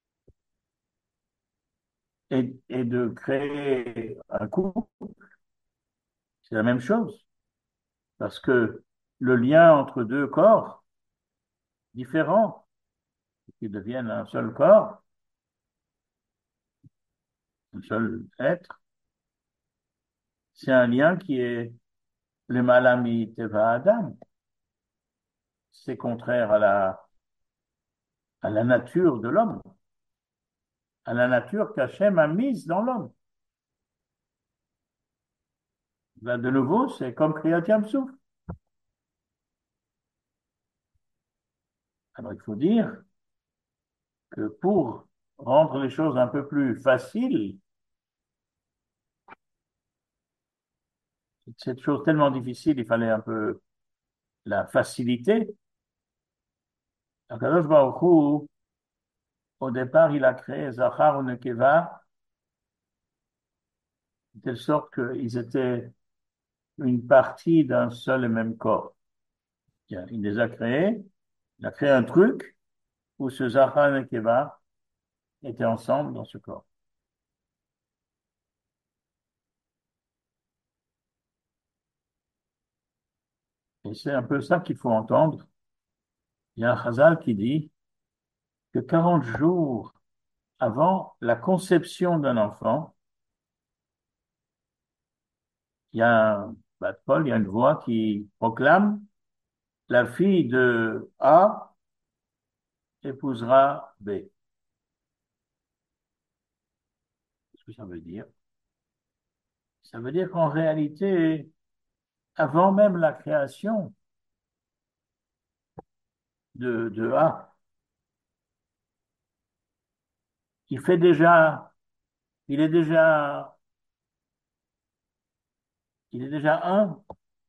Et, et de créer un couple, c'est la même chose. Parce que le lien entre deux corps différents, qui deviennent un seul corps, un seul être, c'est un lien qui est le malami teva Adam. C'est contraire à la, à la nature de l'homme, à la nature qu'Hachem a mise dans l'homme. Là, de nouveau, c'est comme Kriyat Yam-Suf. Alors, il faut dire que pour rendre les choses un peu plus faciles, cette chose tellement difficile, il fallait un peu la faciliter. Akadosh Baruch Hu, au départ, il a créé Zachar ou Nekeva, de telle sorte qu'ils étaient une partie d'un seul et même corps. Il les a créés, il a créé un truc où ce Zachar et Nekeva étaient ensemble dans ce corps. Et c'est un peu ça qu'il faut entendre. Il y a un Chazal qui dit que quarante jours avant la conception d'un enfant, il y a un bat de Paul, il y a une voix qui proclame la fille de A épousera B. Qu'est-ce que ça veut dire? Ça veut dire qu'en réalité, avant même la création de, de A, il fait déjà, il est déjà, il est déjà un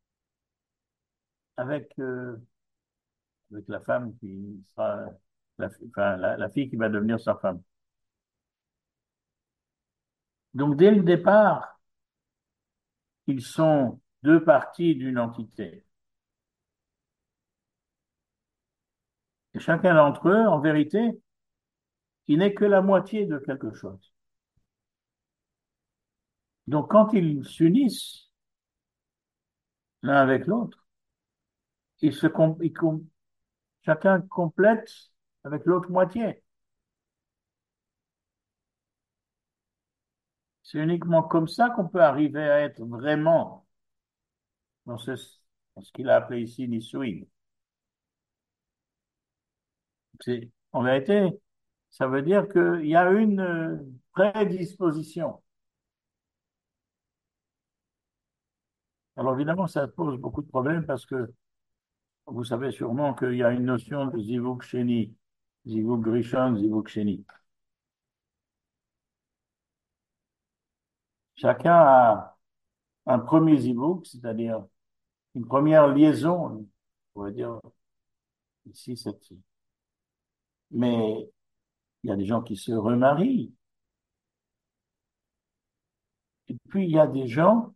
avec, euh, avec la femme qui sera, la, enfin, la, la fille qui va devenir sa femme. Donc, dès le départ, ils sont deux parties d'une entité. Et chacun d'entre eux, en vérité, il n'est que la moitié de quelque chose. Donc, quand ils s'unissent l'un avec l'autre, ils se com- ils com- chacun complète avec l'autre moitié. C'est uniquement comme ça qu'on peut arriver à être vraiment dans ce, dans ce qu'il a appelé ici Nisui. C'est, en vérité, ça veut dire qu'il y a une euh, prédisposition. Alors évidemment, ça pose beaucoup de problèmes parce que vous savez sûrement qu'il y a une notion de zivug sheni, zivug rishon, zivug sheni. Chacun a un premier zivug, c'est-à-dire une première liaison, on va dire ici, cette... mais il y a des gens qui se remarient. Et puis il y a des gens,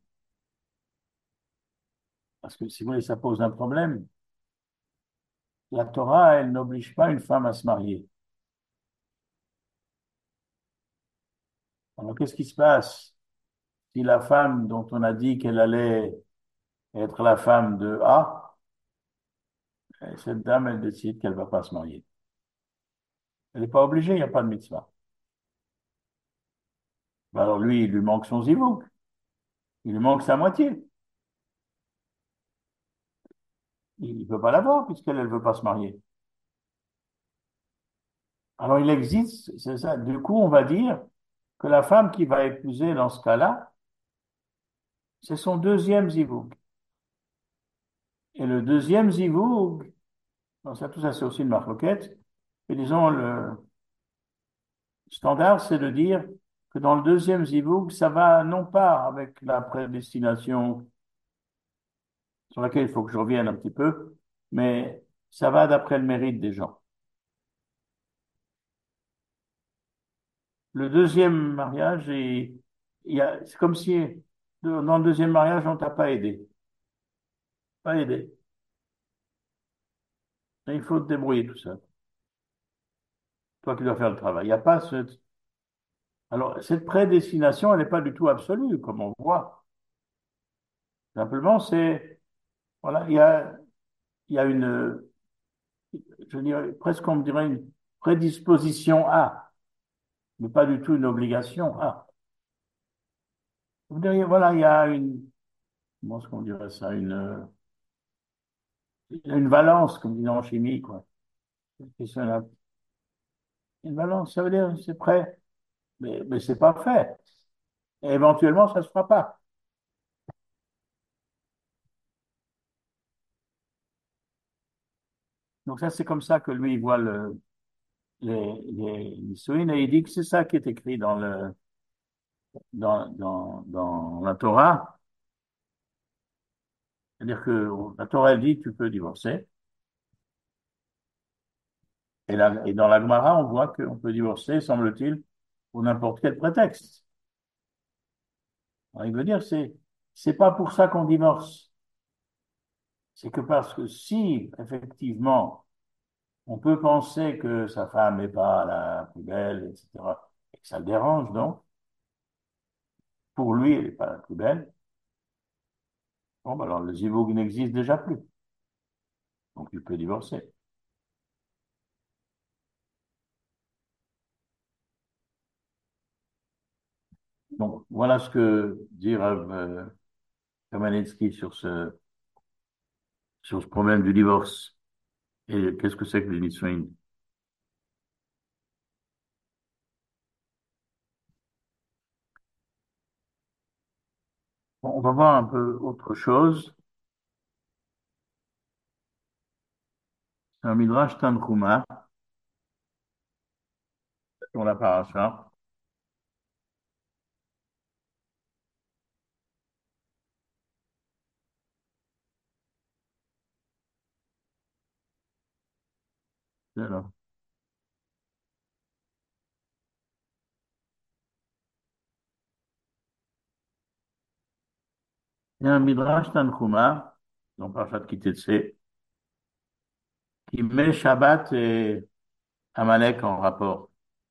parce que si vous voulez, ça pose un problème. La Torah, elle n'oblige pas une femme à se marier. Alors qu'est-ce qui se passe si la femme dont on a dit qu'elle allait être la femme de A, et cette dame, elle décide qu'elle ne va pas se marier. Elle n'est pas obligée, il n'y a pas de mitzvah. Ben alors lui, il lui manque son zivouk, il lui manque sa moitié. Il ne peut pas l'avoir puisqu'elle ne veut pas se marier. Alors il existe, c'est ça. Du coup, on va dire que la femme qui va épouser dans ce cas-là, c'est son deuxième zivouk. Et le deuxième zivouk, bon, ça, tout ça, c'est aussi une marloquette, mais disons, le standard, c'est de dire que dans le deuxième zivouk, ça va non pas avec la prédestination sur laquelle il faut que je revienne un petit peu, mais ça va d'après le mérite des gens. Le deuxième mariage, est- il y a, c'est comme si de- dans le deuxième mariage, on t'a pas aidé. Pas aidé. Et il faut te débrouiller tout seul. Toi qui dois faire le travail. Il n'y a pas ce... Alors, cette prédestination, elle n'est pas du tout absolue, comme on voit. Simplement, c'est, voilà, il y a, il y a une, je dirais, presque on dirait une prédisposition à, mais pas du tout une obligation à. Vous diriez, voilà, il y a une, comment est-ce qu'on dirait ça, une, une valence, comme dit en chimie, quoi. C'est une une valence, ça veut dire, c'est prêt, mais, mais c'est pas fait. Et éventuellement, ça se fera pas. Donc ça, c'est comme ça que lui, il voit le, les, les, les Souines, et il dit que c'est ça qui est écrit dans le, dans, dans, dans la Torah. C'est-à-dire que la Torah elle dit tu peux divorcer. Et, là, et dans la Gemara, on voit qu'on peut divorcer, semble-t-il, pour n'importe quel prétexte. Alors, il veut dire, c'est, c'est pas pour ça qu'on divorce. C'est que parce que si, effectivement, on peut penser que sa femme n'est pas la plus belle, et cetera, et que ça le dérange, donc, pour lui, elle n'est pas la plus belle, bon, ben alors le zivug n'existe déjà plus. Donc, il peut divorcer. Donc, voilà ce que dit Rav euh, Kamenetsky sur ce, sur ce problème du divorce. Et qu'est-ce que c'est que les Nitsuin? Bon, on va voir un peu autre chose. C'est un Midrash Tanchuma sur la paracha. Alors, il y a un Midrash Tanchuma, dans Parashat Kitetse, qui met Shabbat et Amalek en rapport.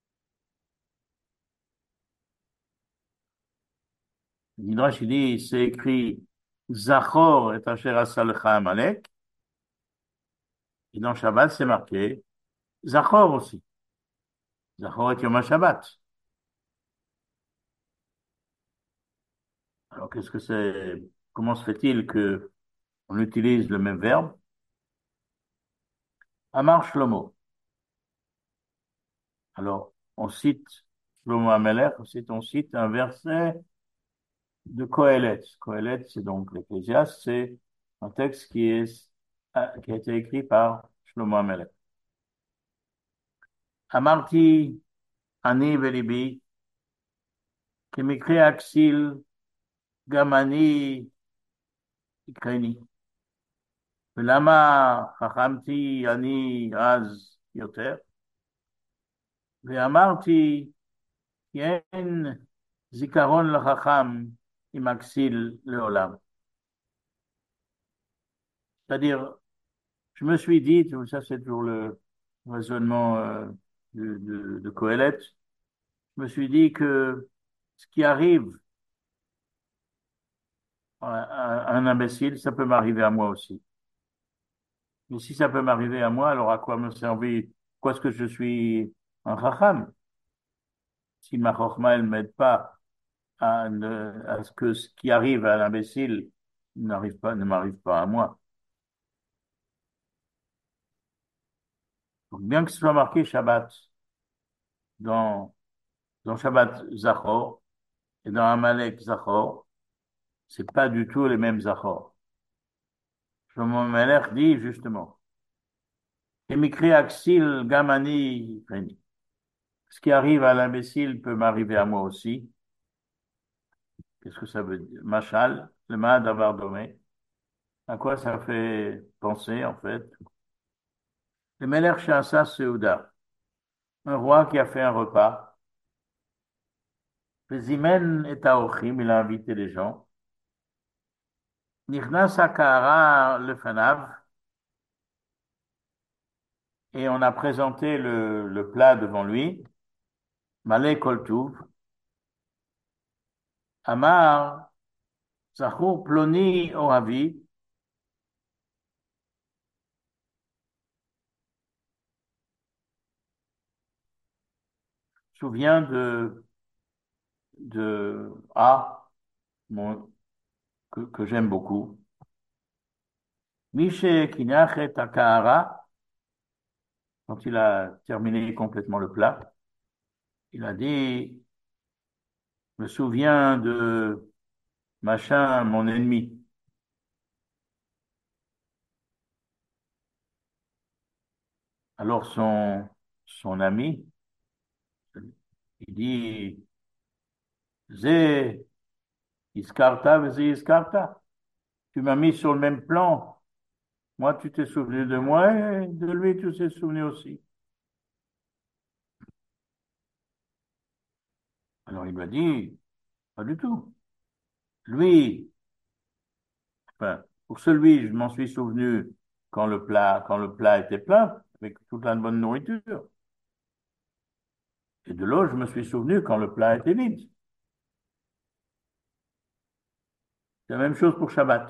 Le Midrash, il dit, c'est écrit Zachor et Asher Asalecha Amalek. Et dans Shabbat, c'est marqué Zachor aussi. Zachor et Yom HaShabbat. Alors, qu'est-ce que c'est? Comment se fait-il que on utilise le même verbe? Amar Shlomo. Alors, on cite Shlomo Amelech, ensuite on cite un verset de Kohelet. Kohelet, c'est donc l'Ecclésiaste, c'est un texte qui est, ah, qui a été écrit par Shlomo Amelech. Amarti Ani Velibi, כמקרה הכסיל, גם אני הקראני. ולמה חכמתי אני אז יותר? ואמרתי, כי אין זיכרון לחכם עם הכסיל לעולם. C'est-à-dire, je me suis dit, ça c'est toujours le raisonnement euh, de, de, de Coëlette, je me suis dit que ce qui arrive un, un- un imbécile, ça peut m'arriver à moi aussi. Mais si ça peut m'arriver à moi, alors à quoi me servir? Quoi est-ce que je suis un racham? Si ma chokhma, elle m'aide pas à, ne- à ce que ce qui arrive à l'imbécile n'arrive pas, ne m'arrive pas à moi. Donc, bien que ce soit marqué Shabbat dans, dans Shabbat Zachor et dans Amalek Zachor, c'est pas du tout les mêmes Zachor. Shlomo Melech dit justement, Emikri Aksil Gamani Reni. Ce qui arrive à l'imbécile peut m'arriver à moi aussi. Qu'est-ce que ça veut dire? Machal, le Mahad Avardome. À quoi ça fait penser, en fait? Le Melech Shasa Seuda, un roi qui a fait un repas. Le Zimen et Aochim, il a invité les gens. Nichnas Akara le Fanav, et on a présenté le, le plat devant lui. Malé Koltuv, Amar, Zachur Ploni Oravi, souviens de, de A, mon, que, que j'aime beaucoup. Mishe Kinachet Akara, quand il a terminé complètement le plat, il a dit, je me souviens de machin, mon ennemi. Alors son, son ami, il dit, Zé, Iskarta, Zé, Iskarta. Tu m'as mis sur le même plan. Moi, tu t'es souvenu de moi et de lui, tu t'es souvenu aussi. Alors il m'a dit, pas du tout. Lui, enfin, pour celui, je m'en suis souvenu quand le plat, quand le plat était plein, avec toute la bonne nourriture. Et de l'autre, je me suis souvenu quand le plat était vide. C'est la même chose pour Shabbat.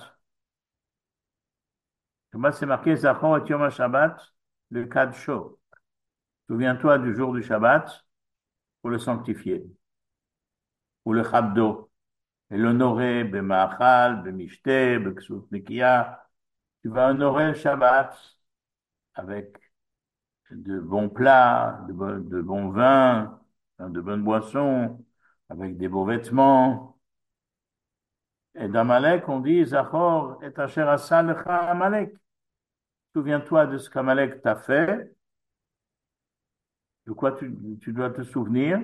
Shabbat, c'est marqué Zachor et Yom Shabbat, le Kadsho. Souviens-toi du jour du Shabbat pour le sanctifier, ou le Chabdo, et l'honorer, Bemachal, Bemishte, Beksut Nikia. Tu vas honorer le Shabbat avec de bons plats, de, bon- de bons vins, hein, de bonnes boissons, avec des beaux vêtements. Et d'Amalek, on dit Zachor et Asher asa lecha Amalek. Souviens-toi de ce qu'Amalek t'a fait, de quoi tu, tu dois te souvenir.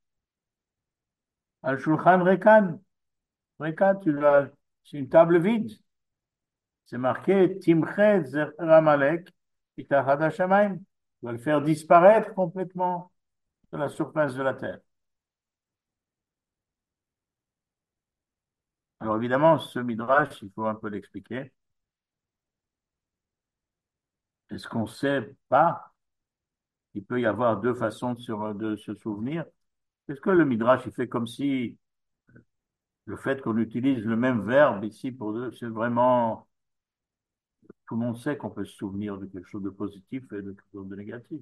Al Shulchan Rekan. Rekan, tu dois, c'est une table vide. C'est marqué Timchet Zecher Amalek Itachad Hashamayim. Tu dois le faire disparaître complètement de la surface de la terre. Alors évidemment, ce midrash, il faut un peu l'expliquer. Est-ce qu'on ne sait pas qu'il peut y avoir deux façons de se, de se souvenir? Est-ce que le midrash, il fait comme si le fait qu'on utilise le même verbe ici pour deux, c'est vraiment, tout le monde sait qu'on peut se souvenir de quelque chose de positif et de quelque chose de négatif.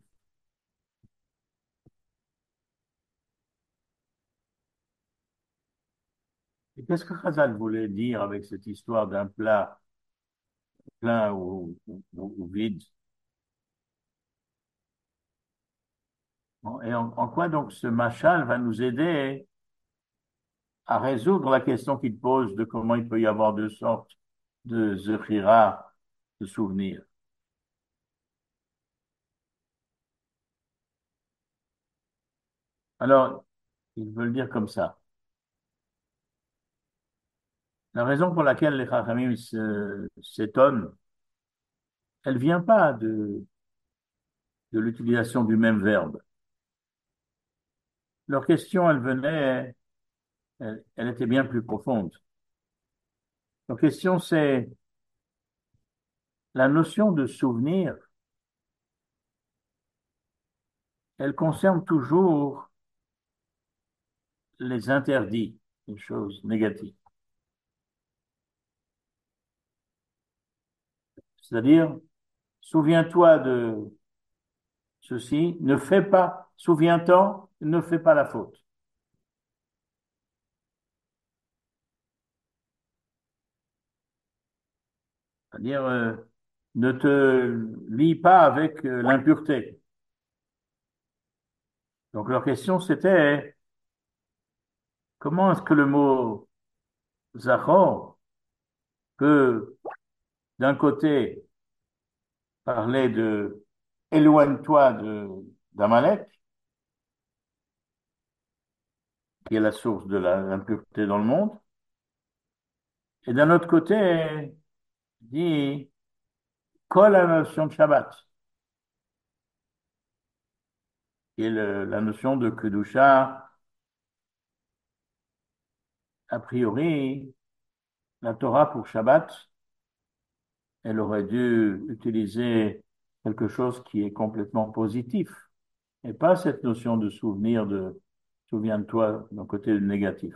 Et qu'est-ce que Chazal voulait dire avec cette histoire d'un plat plein ou, ou- ou vide? Et en, en quoi donc ce machal va nous aider à résoudre la question qu'il pose de comment il peut y avoir deux sortes de zechira, de souvenirs? Alors, il veut le dire comme ça. La raison pour laquelle les Chachamim se- s'étonnent, elle vient pas de, de l'utilisation du même verbe. Leur question, elle venait, elle, elle était bien plus profonde. Leur question, c'est la notion de souvenir, elle concerne toujours les interdits, les choses négatives. C'est-à-dire, souviens-toi de ceci, ne fais pas, souviens-t'en, ne fais pas la faute. C'est-à-dire, euh, ne te lie pas avec euh, l'impureté. Donc leur question c'était, comment est-ce que le mot Zachor peut d'un côté parler de éloigne-toi de d'Amalek, qui est la source de la- l'impureté dans le monde, et d'un autre côté dit colle à la notion de Shabbat, qui est le- la notion de Kedusha. A priori, la Torah pour Shabbat, elle aurait dû utiliser quelque chose qui est complètement positif, et pas cette notion de souvenir de souviens-toi d'un côté négatif,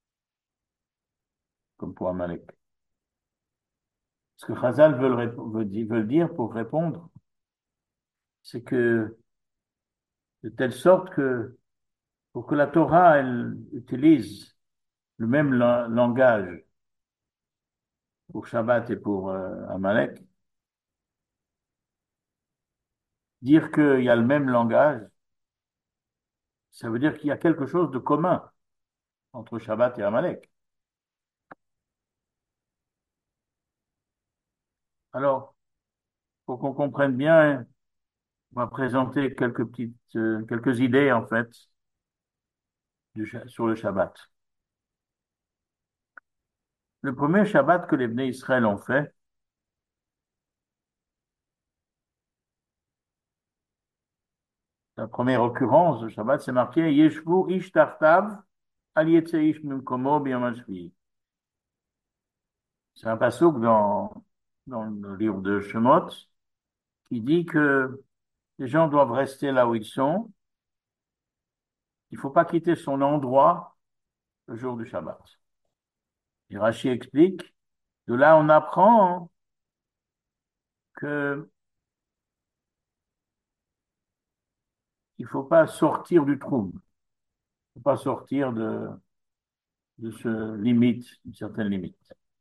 comme pour Amalek. Ce que Chazal veut, le rép- veut di- veut dire pour répondre, c'est que de telle sorte que pour que la Torah elle utilise le même la- langage pour Shabbat et pour euh, Amalek, dire qu'il y a le même langage, ça veut dire qu'il y a quelque chose de commun entre Shabbat et Amalek. Alors, pour qu'on comprenne bien, on va présenter quelques petites, euh, quelques idées en fait du Sha- sur le Shabbat. Le premier Shabbat que les Bnei Israël ont fait, la première occurrence de Shabbat, c'est marqué Yeshvu ish tartav al yetze ish mimkomo biyom hashvi. C'est un passouk dans, dans le livre de Shemot qui dit que les gens doivent rester là où ils sont. Il ne faut pas quitter son endroit le jour du Shabbat. Et Rashi explique, de là on apprend que il ne faut pas sortir du trou, il ne faut pas sortir de, de ce limite, d'une certaine limite.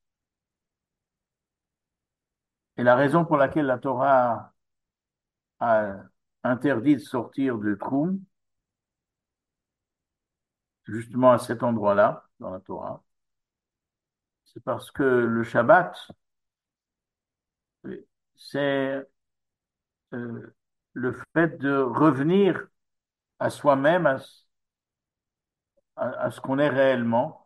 Et la raison pour laquelle la Torah a interdit de sortir du trou, justement à cet endroit-là, dans la Torah, c'est parce que le Shabbat, c'est euh, le fait de revenir à soi-même, à, à, à ce qu'on est réellement.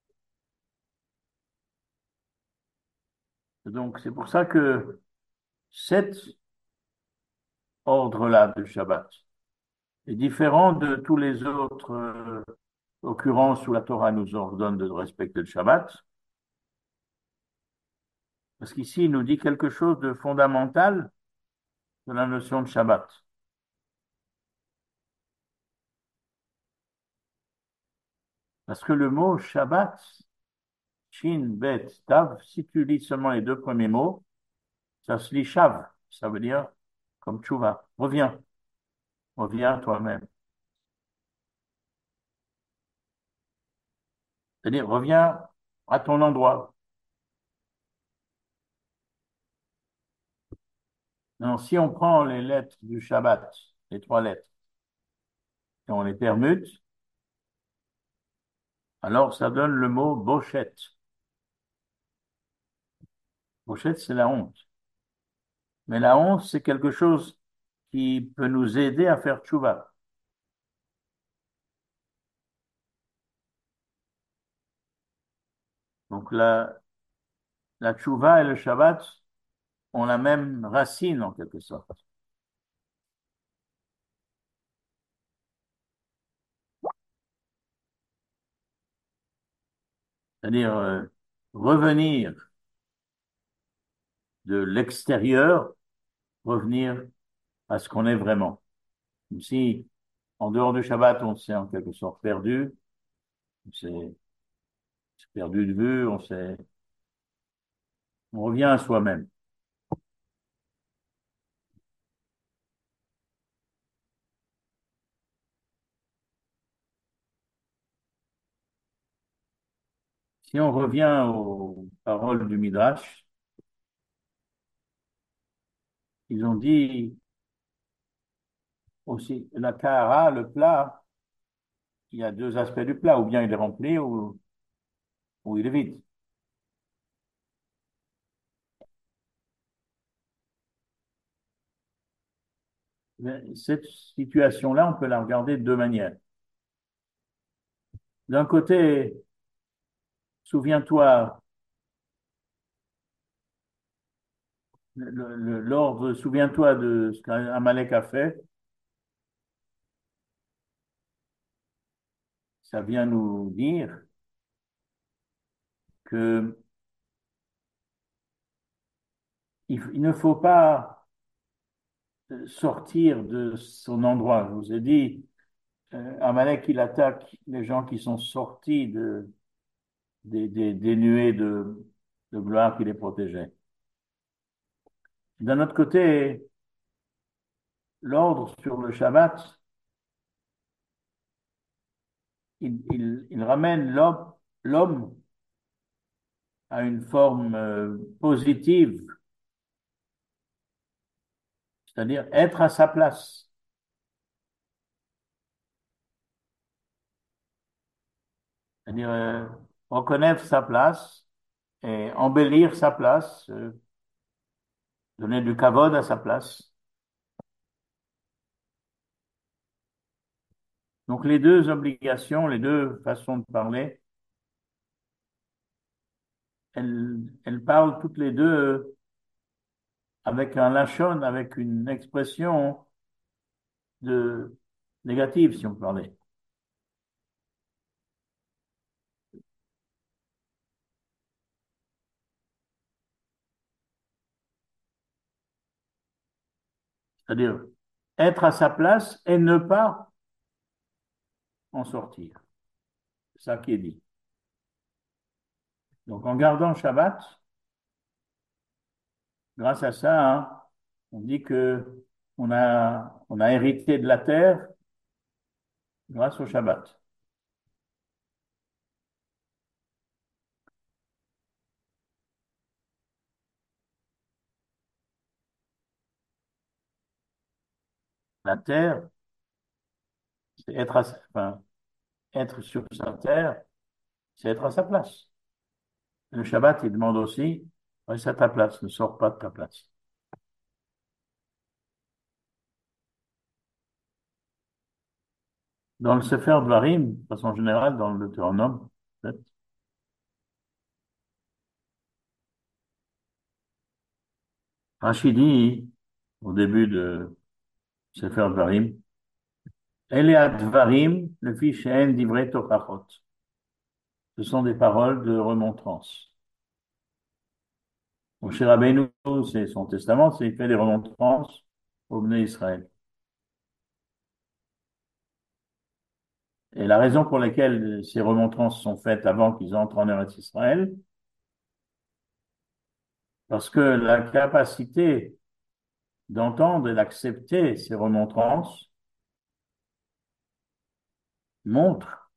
Donc, c'est pour ça que cet ordre-là du Shabbat est différent de tous les autres euh, occurrences où la Torah nous ordonne de respecter le Shabbat, parce qu'ici, il nous dit quelque chose de fondamental de la notion de Shabbat. Parce que le mot Shabbat, Shin, Bet, Tav, si tu lis seulement les deux premiers mots, ça se lit Shav, ça veut dire comme Tchouva, reviens, reviens toi-même. C'est-à-dire, reviens à ton endroit. Non, si on prend les lettres du Shabbat, les trois lettres, et on les permute, alors ça donne le mot Bochet. Bochet, c'est la honte. Mais la honte, c'est quelque chose qui peut nous aider à faire tchouva. Donc la, la tchouva et le Shabbat ont la même racine en quelque sorte. C'est-à-dire euh, revenir de l'extérieur, revenir à ce qu'on est vraiment. Comme si, en dehors du Shabbat, on s'est en quelque sorte perdu, on s'est perdu de vue, on s'est, on revient à soi-même. Si on revient aux paroles du Midrash, ils ont dit aussi, la kahara, le plat, il y a deux aspects du plat, ou bien il est rempli ou, ou il est vide. Mais cette situation-là, on peut la regarder de deux manières. D'un côté, souviens-toi, le- le- l'ordre, souviens-toi de ce qu'Amalek a fait, ça vient nous dire que il, il ne faut pas sortir de son endroit. Je vous ai dit, euh, Amalek, il attaque les gens qui sont sortis de, des, des, des nuées de, de gloire qui les protégeaient. D'un autre côté, l'ordre sur le Shabbat, il, il, il ramène l'homme, l'homme à une forme euh, positive, c'est-à-dire être à sa place, c'est-à-dire euh, reconnaître sa place et embellir sa place, euh, donner du kavod à sa place. Donc les deux obligations, les deux façons de parler, elles, elles parlent toutes les deux euh, avec un lashon, avec une expression de négative, si on parlait. C'est-à-dire être à sa place et ne pas en sortir. C'est ça qui est dit. Donc en gardant Shabbat, grâce à ça, hein, on dit que on a, on a hérité de la terre grâce au Shabbat. La terre, c'est être à, enfin, être sur sa terre, c'est être à sa place. Le Shabbat, il demande aussi, reste à ta place, ne sors pas de ta place. Dans le Sefer Dvarim, de façon générale, dans le Deutéronome, en fait, Rachid dit, au début de Sefer Dvarim, Ele Dvarim, le fiche en divrei tochachot. Ce sont des paroles de remontrance. Moshe Rabbeinu, c'est son testament, c'est il fait des remontrances au Bnei Israël. Et la raison pour laquelle ces remontrances sont faites avant qu'ils entrent en Eretz Israël, parce que la capacité d'entendre et d'accepter ces remontrances montre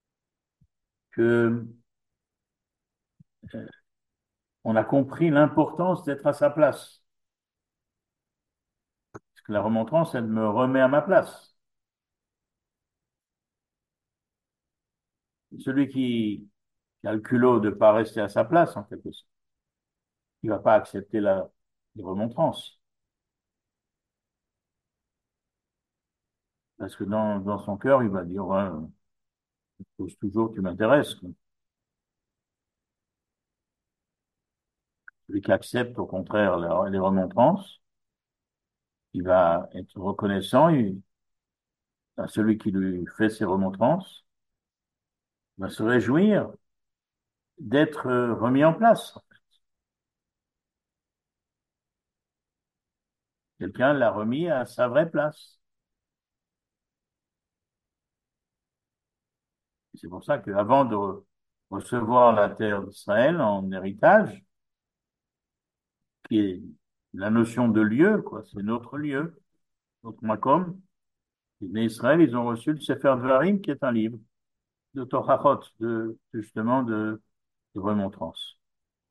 que euh, on a compris l'importance d'être à sa place. Parce que la remontrance, elle me remet à ma place. Celui qui, qui a le culot de ne pas rester à sa place, en quelque sorte, il ne va pas accepter la, les remontrances. Parce que dans, dans son cœur, il va dire, ouais, pose toujours, tu m'intéresses. Celui qui accepte, au contraire, les, les remontrances, il va être reconnaissant il, à celui qui lui fait ses remontrances, il va se réjouir d'être euh, remis en place. Quelqu'un l'a remis à sa vraie place. C'est pour ça qu'avant de re- recevoir la terre d'Israël en héritage, qui est la notion de lieu, quoi, c'est notre lieu, notre makom, les Israël, ils ont reçu le Sefer Dvarim, qui est un livre de Torahot, de, justement, de, de remontrance.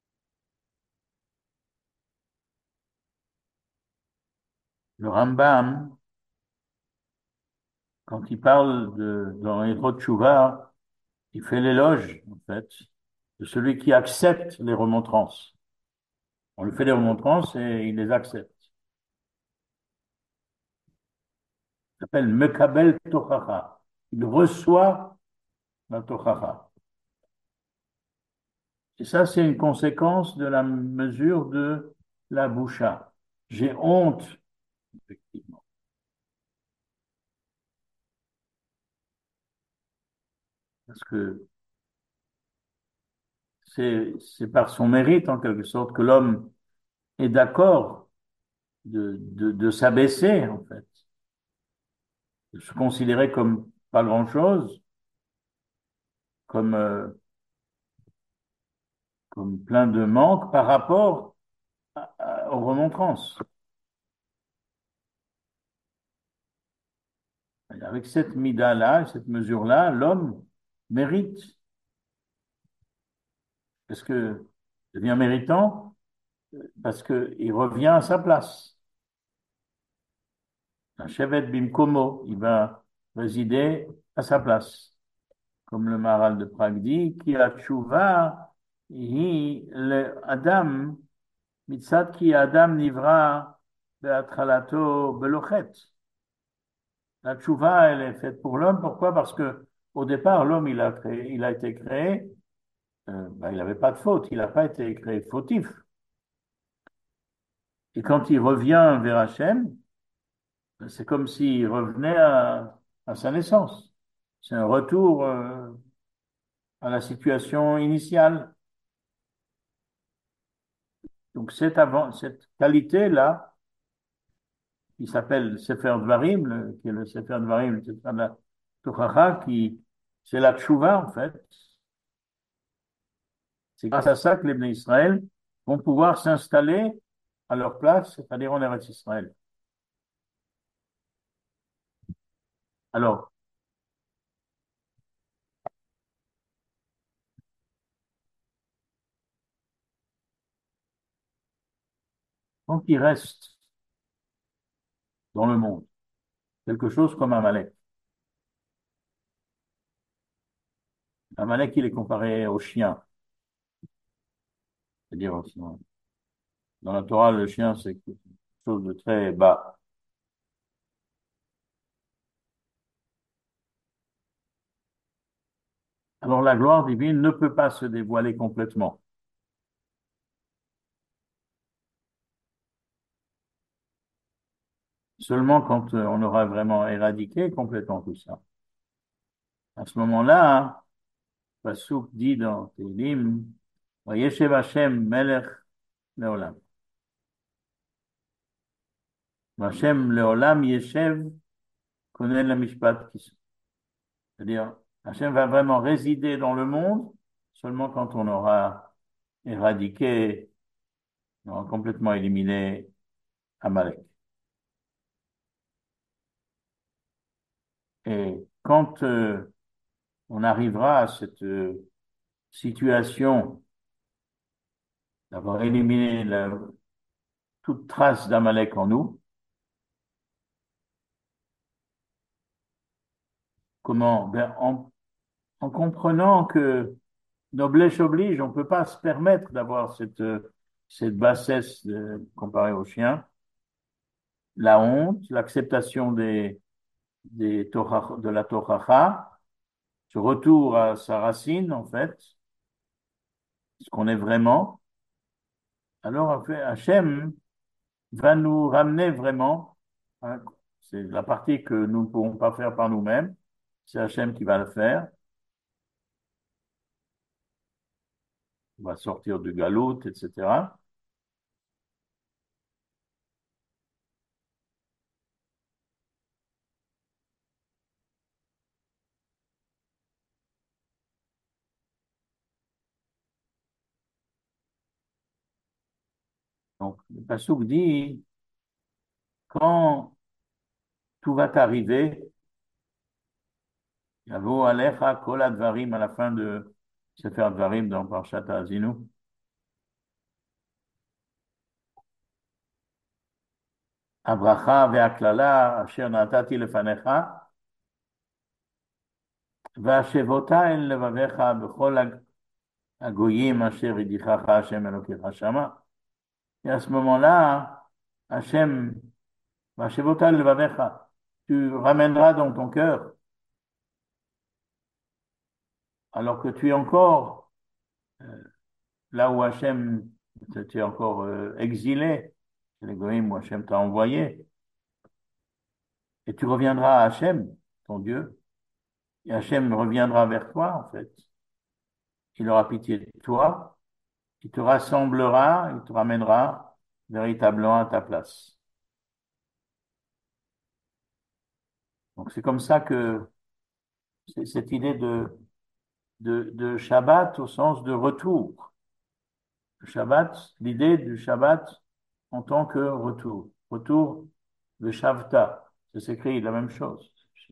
Le Rambam, quand il parle de, dans Hilchot Teshuvah, il fait l'éloge, en fait, de celui qui accepte les remontrances. On lui fait des remontrances et il les accepte. Il s'appelle Mekabel Tochacha. Il reçoit la Tochacha. Et ça, c'est une conséquence de la mesure de la boucha. J'ai honte, effectivement, parce que c'est, c'est par son mérite, en quelque sorte, que l'homme est d'accord de, de, de s'abaisser, en fait, de se considérer comme pas grand-chose, comme, euh, comme plein de manques par rapport à- à- aux remontrances. Et avec cette mida-là, cette mesure-là, l'homme mérite. Parce que il devient méritant, parce qu'il revient à sa place. Un chevet bimkomo, il va résider à sa place. Comme le Maharal de Prague dit, qui a tchouva, hi le Adam, mitzat ki Adam nivra beatralato belochet. La tchouva, elle est faite pour l'homme. Pourquoi? Parce que au départ, l'homme, il a créé, il a été créé, euh, ben, il n'avait pas de faute, il n'a pas été créé fautif. Et quand il revient vers Hachem, c'est comme s'il revenait à, à sa naissance. C'est un retour euh, à la situation initiale. Donc cette, avant, cette qualité-là, qui s'appelle Sefer Dvarim, le- qui est le Sefer Dvarim, le Sefer de la Tochacha, qui c'est la tchouva en fait. C'est grâce à ça que les Bnei Israël vont pouvoir s'installer à leur place, c'est-à-dire en Eretz Israël. Alors, quand il reste dans le monde quelque chose comme Amalek, Amalek, il est comparé au chien, c'est-à-dire dans la Torah, le chien, c'est quelque chose de très bas. Alors la gloire divine ne peut pas se dévoiler complètement. Seulement quand euh, on aura vraiment éradiqué complètement tout ça. À ce moment-là, hein, Pasuk dit dans Télim, Vayeshev Hashem melech leolam. Hashem leolam yeshev connaît la mishpat. C'est-à-dire, Hashem va vraiment résider dans le monde seulement quand on aura éradiqué, on aura complètement éliminé Amalek. Et quand euh, on arrivera à cette euh, situation d'avoir éliminé la- toute trace d'Amalek en nous, comment? Ben, en, en comprenant que noblesse oblige, on ne peut pas se permettre d'avoir cette, euh, cette bassesse euh, comparée au chien, la honte, l'acceptation des, des Torah- de la Toracha, ce retour à sa racine, en fait, ce qu'on est vraiment. Alors, en fait, Hachem va nous ramener vraiment, hein, c'est la partie que nous ne pouvons pas faire par nous-mêmes, c'est Hachem qui va le faire. On va sortir du galout, et cetera. Donc, le Passouk dit, quand tout va t'arriver, Yavo Alecha Kol Advarim à la fin de Sefer Dvarim dans Parshat Haazinu. הברכה והקללה אשר נתתי לפניך, והשבותה אל לבביך בכל הגויים אשר הדיחך השם אלוקיך שמה. Et à ce moment-là, Hachem, והשבותה אל לבביך, tu ramèneras dans ton cœur, alors que tu es encore euh, là où Hachem, tu es encore euh, exilé, c'est les goïms où Hachem t'a envoyé, et tu reviendras à Hachem, ton Dieu, et Hachem reviendra vers toi, en fait. Il aura pitié de toi, il te rassemblera, il te ramènera véritablement à ta place. Donc c'est comme ça que c'est cette idée de, de, de Shabbat au sens de retour. Le Shabbat, l'idée du Shabbat en tant que retour. Retour de Shavta, ça s'écrit la même chose.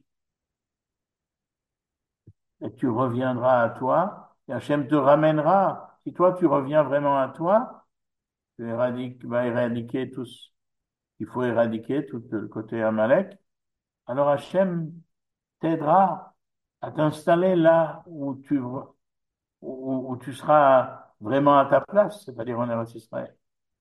Et tu reviendras à toi, et Hachem te ramènera. Si toi tu reviens vraiment à toi, tu éradiques, vas éradiquer tout ce qu'il faut éradiquer, tout le côté Amalek, alors Hachem t'aidera à t'installer là où tu, où, où tu seras vraiment à ta place, c'est-à-dire en Eretz Israël.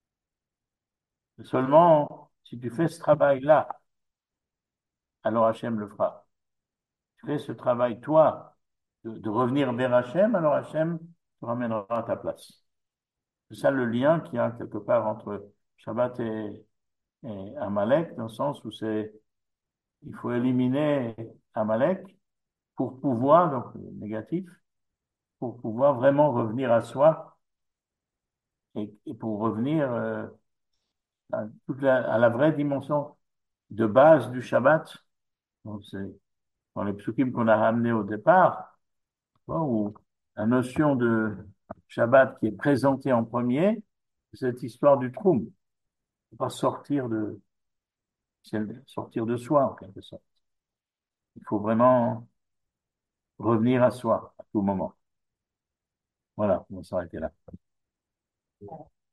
Seulement, si tu fais ce travail-là, alors Hachem le fera. Tu fais ce travail, toi, de, de revenir vers Hachem, alors Hachem te ramènera à ta place. C'est ça le lien qu'il y a quelque part entre Shabbat et, et Amalek, dans le sens où c'est, il faut éliminer Amalek pour pouvoir, donc négatif, pour pouvoir vraiment revenir à soi et, et pour revenir euh, à, toute la, à la vraie dimension de base du Shabbat. Donc c'est dans les psukim qu'on a ramenés au départ, où la notion de Shabbat qui est présentée en premier, c'est cette histoire du Troum. Il ne faut pas sortir de, sortir de soi, en quelque sorte. Il faut vraiment revenir à soi à tout moment. Voilà, on va s'arrêter là.